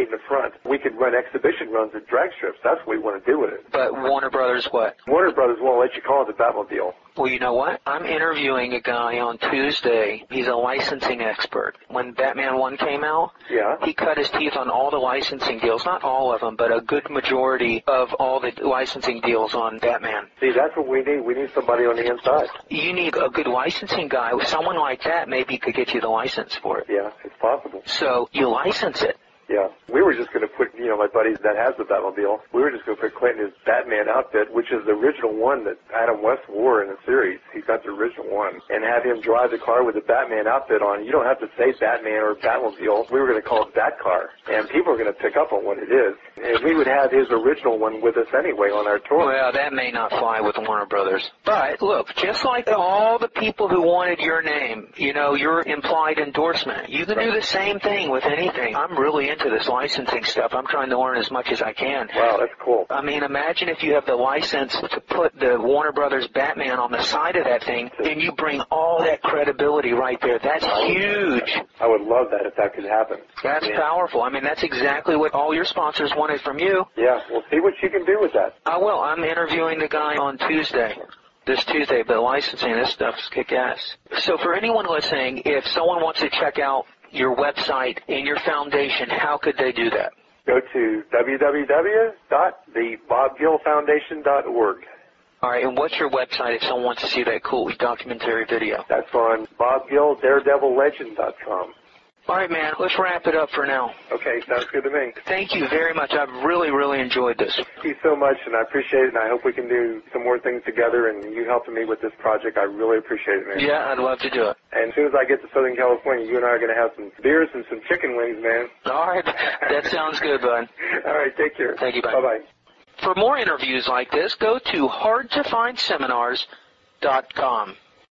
[SPEAKER 2] that. We could run exhibition runs at drag strips. That's what we want to do with it.
[SPEAKER 1] But Warner Brothers what?
[SPEAKER 2] Warner Brothers won't let you call it the Batmobile.
[SPEAKER 1] Well, you know what? I'm interviewing a guy on Tuesday. He's a licensing expert. When Batman one came out,
[SPEAKER 2] yeah.
[SPEAKER 1] he cut his teeth on all the licensing deals. Not all of them, but a good majority of all the licensing deals on Batman.
[SPEAKER 2] See, that's what we need. We need somebody on the inside.
[SPEAKER 1] You need a good licensing guy. Someone like that maybe could get you the license for it.
[SPEAKER 2] Yeah, it's possible.
[SPEAKER 1] So you license it.
[SPEAKER 2] Yeah. We were just going to put, you know, my buddy that has the Batmobile, we were just going to put Clinton in his Batman outfit, which is the original one that Adam West wore in the series. He's got the original one. And have him drive the car with the Batman outfit on. You don't have to say Batman or Batmobile. We were going to call it Batcar. And people are going to pick up on what it is. And we would have his original one with us anyway on our tour.
[SPEAKER 1] Well, that may not fly with Warner Brothers. But, look, just like all the people who wanted your name, you know, your implied endorsement, you can do the same thing with anything. I'm really into this licensing stuff. I'm trying to learn as much as I can.
[SPEAKER 2] Wow, that's cool.
[SPEAKER 1] I mean, imagine if you have the license to put the Warner Brothers Batman on the side of that thing, and you bring all that credibility right there. That's huge.
[SPEAKER 2] I would love that if that could happen.
[SPEAKER 1] That's yeah. powerful. I mean, that's exactly what all your sponsors wanted from you.
[SPEAKER 2] Yeah, we'll see what you can do with that.
[SPEAKER 1] I will. I'm interviewing the guy on Tuesday. This Tuesday, but licensing, this stuff is kick-ass. So for anyone listening, if someone wants to check out your website and your foundation, how could they do that?
[SPEAKER 2] Go to w w w dot the bob gill foundation dot org.
[SPEAKER 1] All right, and what's your website if someone wants to see that cool documentary video?
[SPEAKER 2] That's on bob gill daredevil legend dot com.
[SPEAKER 1] All right, man, let's wrap it up for now.
[SPEAKER 2] Okay, sounds good to me.
[SPEAKER 1] Thank you very much. I've really, really enjoyed this.
[SPEAKER 2] Thank you so much, and I appreciate it, and I hope we can do some more things together, and you helping me with this project. I really appreciate it, man.
[SPEAKER 1] Yeah, I'd love to do it.
[SPEAKER 2] And as soon as I get to Southern California, you and I are going to have some beers and some chicken wings, man.
[SPEAKER 1] All right. That sounds good, bud.
[SPEAKER 2] All right, take care.
[SPEAKER 1] Thank you, bye.
[SPEAKER 2] Bye-bye.
[SPEAKER 1] For more interviews like this, go to hard to find seminars dot com.